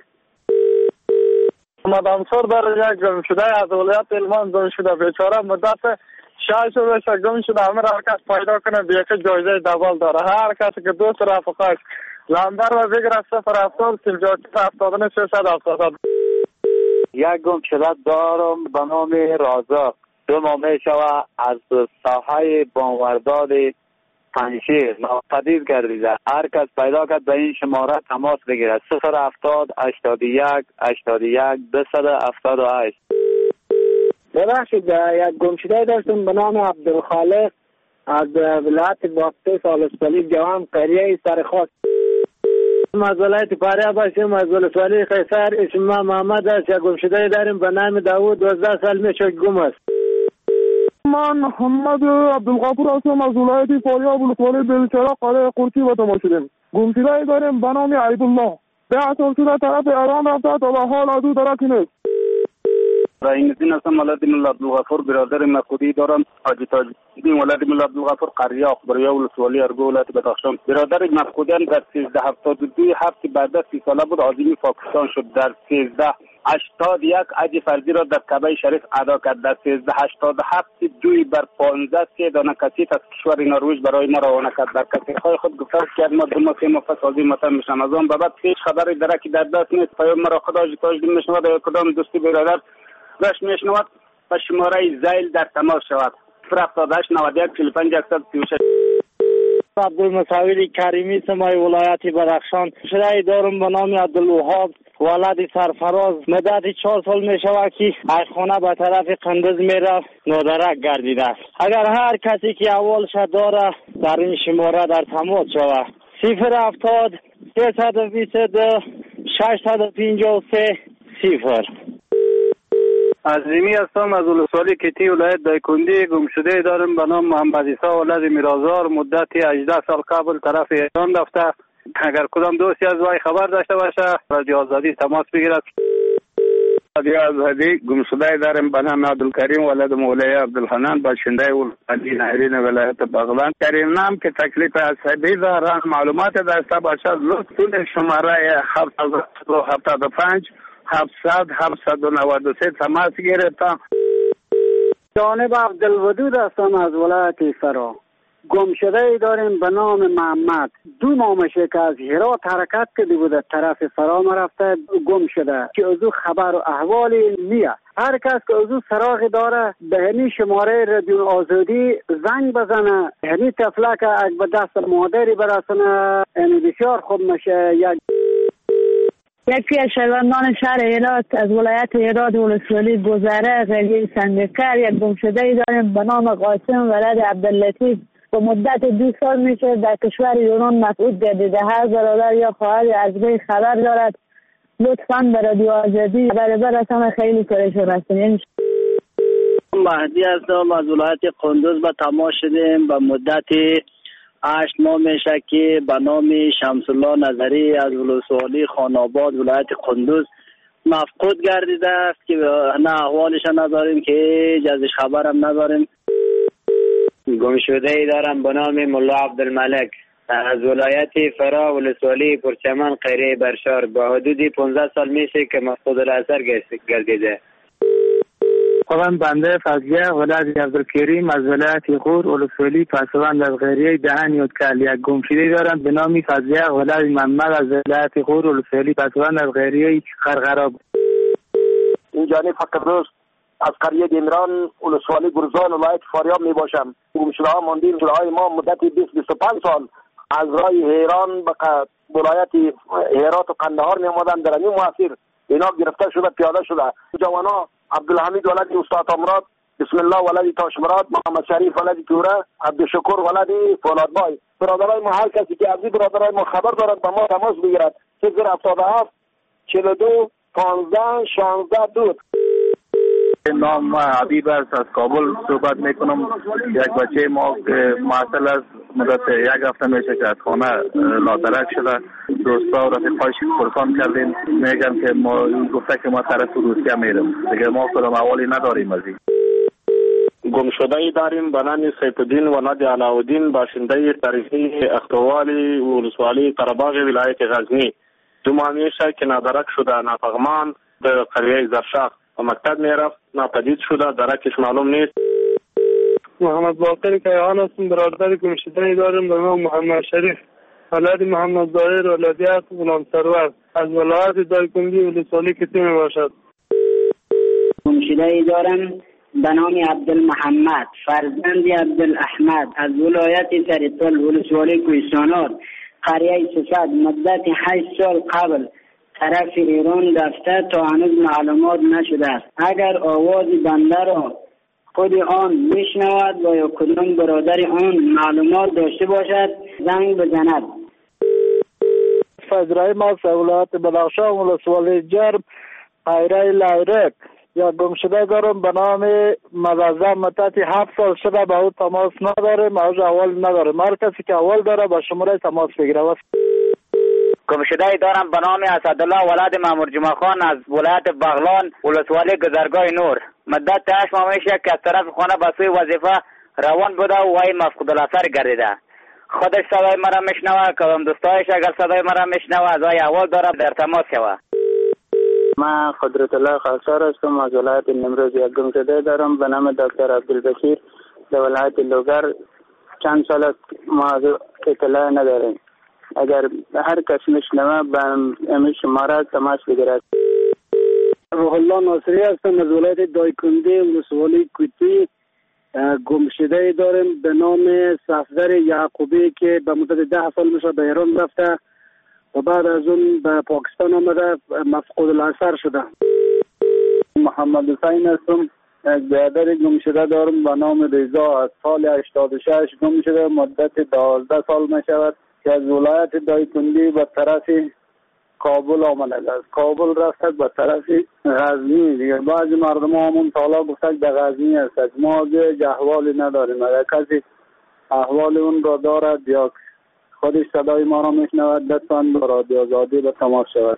محمد انصار در یک گم شده از ولایت علمان زن شده بیچاره مدت شش روز گم شده. همه هر کس پیدا کنه به یک جایزه دبل داره. هر کسی که دوست رفقاش لمبر و بگیره صفر هفتاد سیمجا هفتاد و سیصد هفتاد. یک گم شده دارم به نام رازق دو ماه می شود از ساحه بانورداد پنجشیر ناپدید گردیده. هر کس پیدا کرد به این شماره تماس بگیرد. صفر هفتاد هشتاد و یک هشتاد و یک دویست هفتاد و هشت. ببخشید یک گمشده داشتم به نام عبدالخالق از ولایت بافته سالسپلی جوان قریه سرخاک. از ولایت فاریاب باشیم، از ولسوالی قیصر. اسم ما محمد است. یک گمشده داریم به نام داوود، دوازده سال میشه گم است. من محمد عبدالغفور هستم از ولایت فاریاب ولسوالی بلچرا قلعه قرچی و تماس شدیم. گمشده داریم به نام عیدالله. ده سال شده طرف ایران رفته تا به حال از او درکی نیست. رئیس الدین هستم، ولد مولا عبدالغفور. برادر مخودی دارم، حاجی تاج‌الدین ولد مولا عبدالغفور قریه اخباریا ولسوالی ارگو ولایت بدخشان. برادر مخودیان در سیزده هفتاد و دو هفت بعد از سی ساله بود آزمی پاکستان شد. در سیزده هشتاد یک حج فرضی را در کعبه شریف ادا کرد. در سیزده هشتاد و هفت دوی بر پانزده سه دانه کثیف از کشور نروژ برای ما روانه کرد. در کثیف‌های خود گفته کرد ما دو ماه سه ماه پس آزمی وطن میشم. از آن به بعد هیچ خبری درکی در دست نیست. پیام مرا خدا حاجی تاج‌الدین میشنود یا کدام دوستی برادر داشت میشنود و شماره زیل در تماس شود. صفر هفتاد و هشت نود و یک چهل و پنج صد و سی و شش. عبدالمصور کریمی سمای ولایت بدخشان. شرعی دارم به نام عبدالوهاب ولد سرفراز. مدت چهار سال می شود که خانه به طرف قندز می رفت، نادرک گردیده است. اگر هر کسی که اولش داره در این شماره در تماس شود. صفر هفتاد سیصد و بیست و دو ششصد و پنجاه و سه صفر. عظیمی هستم از ولسوالی کیتی ولایت دایکندی. گمشده دارم به نام محمد عیسی ولد میرازار. مدت هجده سال قبل طرف ایران رفته. اگر کدام دوستی از وی خبر داشته باشه رادیو آزادی تماس بگیرد. رادیو آزادی. گمشده دارم به نام عبدالکریم ولد مولای عبدالحنان باشنده ولسوالی نهرین ولایت بغلان. کریم نام که تکلیف عصبی دارن معلومات داشته باشد لطفاً شماره هفتاد و پنج هفتصد هفتصد و نود و سه تماس گرفتم. جانب عبدالودود هستم از ولایت فرا. گمشده داریم به نام محمد. دو ماه میشه که از هرات حرکت کرده بوده طرف فرا رفته گم شده که از او خبر و احوالی نیه. هر کس که از او سراغ داره به همین شماره رادیو آزادی زنگ بزنه. همین طفله که اگه به دست مادری برسنه یعنی بسیار خوب میشه. یک یکی از شهروندان شهر هرات از ولایت هرات ولسوالی گذره قریه سنگکر یک گمشده داریم به نام قاسم ولد عبداللطیف. با مدت دو سال میشه در کشور ایران مفقود گردیده. هر برادر یا خواهر از وی خبر دارد لطفاً به رادیو آزادی خبر برسانه. خیلی پریشان هستیم. مهدی هستم از ولایت قندوز به تماس شدیم. به مدت هشت ماه میشه که به نام شمس الله نظری از ولسوالی خاناباد ولایت قندوز مفقود گردیده است که نه احوالش نداریم که ازش خبرم نداریم. گمشده ای دارم به نام مولا عبدالملک از ولایت فرا ولسوالی پرچمن قریه برشار. با حدود پانزده سال میشه که مفقود الاثر گردیده. خودم بنده فضلیه ولد عبدالکریم از ولایت غور ولسوالی پسوند از قریه دهن یودکل. یک گمشده دارم به نام فضلیه ولد محمد از ولایت غور ولسوالی پسوند از قریه خرخراب. این جانب فقط از قریه دیمران ولسوالی گرزان ولایت فاریاب می باشم. گمشده ها ماندیم. جلهای ما مدت بیست بیست و پنج سال از راه ایران به ولایت هرات و قندهار می آمدن. در این مسیر اینا گرفته شده پیاده شده. جوانا عبدالحمید ولد استاد امراد، بسم الله ولد تاشمراد، محمد شریف ولد کوره، عبدالشکر ولد فولادبای. برادرای ما هر کسی که از این برادرای ما خبر دارد با ما تماس بگیرد. صفر هفتاد و هفت چهل و دو پانزده شانزده دو. نام حبیب است از کابل صحبت میکنم. یک بچه ما معطل است مدت یک هفته میشه که از خانه نادرک شده. دوستا و رفیقایش پرسان کردیم میگن که ما گفته که ما طرف روسیه میرم دیگه. ما کدام احوالی نداریم. از این گمشده ای داریم به نام سیف الدین ولد علاءالدین باشنده تاریخی اختوالی ولسوالی قره‌باغ ولایت غزنی. دو ماه میشه که نادرک شده. نافغمان در قریه زرشاق و مکتب میرفت ناپدید شده. درکش معلوم نیست. محمد باقر کیهان هستم. برادر گمشده دارم به نام محمد شریف ولد محمد ظاهر ولدیت غلام سرور از ولایت دایکندی ولسوالی کیتی می باشد. گمشده ای دارم به نام عبدالمحمد فرزند عبدالاحمد از ولایت سرطال ولسوالی کوهستانات قریه سفید مدت هشت سال قبل طرف ایران رفته تا هنوز معلومات نشده است. اگر آواز بنده را خود آن میشنود و یا کدام برادر آن معلومات داشته باشد زنگ بزند. فضرهای از ولایت بدخشان ولسوالی جرم قریه لیرک یا گم شده دارم به نام مززم مدت هفت سال شده به او تماس نداریم، از اول نداریم. هر کسی که اول داره با شماره تماس بگیره. گم شده دارم به نام اسدالله ولد مامور جمعه خان از ولایت بغلان ولسوالی گذرگاه نور مدت هشت ماه میشه که از طرف خانه به سوی وظیفه روان بوده و وی مفقود الاثر گردیده. خودش صدای مرا میشنوه، کدام دوستایش اگر صدای مرا میشنوه از وی اول داره در تماس شود. من قدرت الله خاصار هستم از ولایت نیمروز. یک گم شده دارم به نام دکتر عبدالبشیر در ولایت لوگر. چند سال است ما از اطلاع نداریم. اگر هر کس میشنوه به امی شماره تماس بگیرد. روح الله ناصری هستم از ولایت دایکنده ولسوالی کویتی. گم شده داریم به نام صفدر یعقوبی که به مدت ده سال میشه به ایران رفته و بعد از اون به پاکستان آمده مفقود الاثر شده. محمد حسین هستم از برادر گم شده دارم به نام رضا از سال هشتاد و شش گم شده مدت دوازده سال می شود که از ولایت دایکنده به طرف کابل آمده است. کابل رفته به طرف غزنی. دیگه بعضی مردم همون تالا گفتن به غزنی است. ما دیگه احوالی نداریم. اگر کسی احوال اون را دارد یا خودش صدای ما را میشنود لطفاً به رادیو آزادی به تماس شود.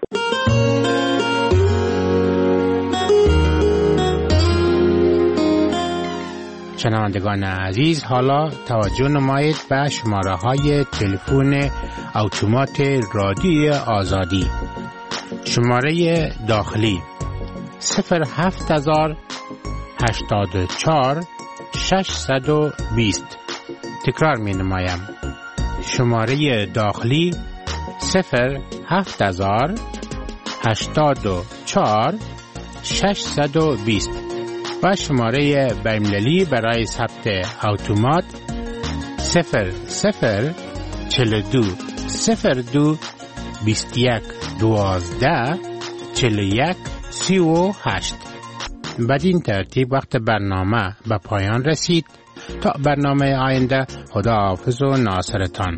شنوندگان عزیز، حالا توجه نمایید به شماره های تلفن اتومات رادیو آزادی. شماره داخلی صفر هفت هزار هشتاد و چهار ششصد و بیست. تکرار می نمایم. شماره داخلی صفر هفت هزار هشتاد و چهار ششصد و بیست و شماره بین‌المللی برای ثبت اتومات صفر صفر چهل و دو صفر دو بیست و یک دوازده چهل و یک سی و هشت. بدین ترتیب وقت برنامه به پایان رسید. تا برنامه آینده، خدا حافظ و ناصرتان.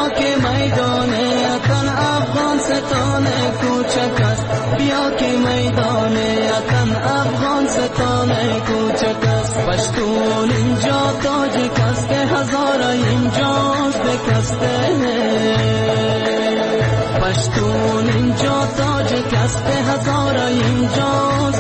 بیا که میدان وطن افغان ستان کوچک است، بیا که میدان وطن افغان ستان کوچک است. پشتون اینجا تاجک است که هزار اینجا بکسته، پشتون اینجا تاجک است که هزار اینجا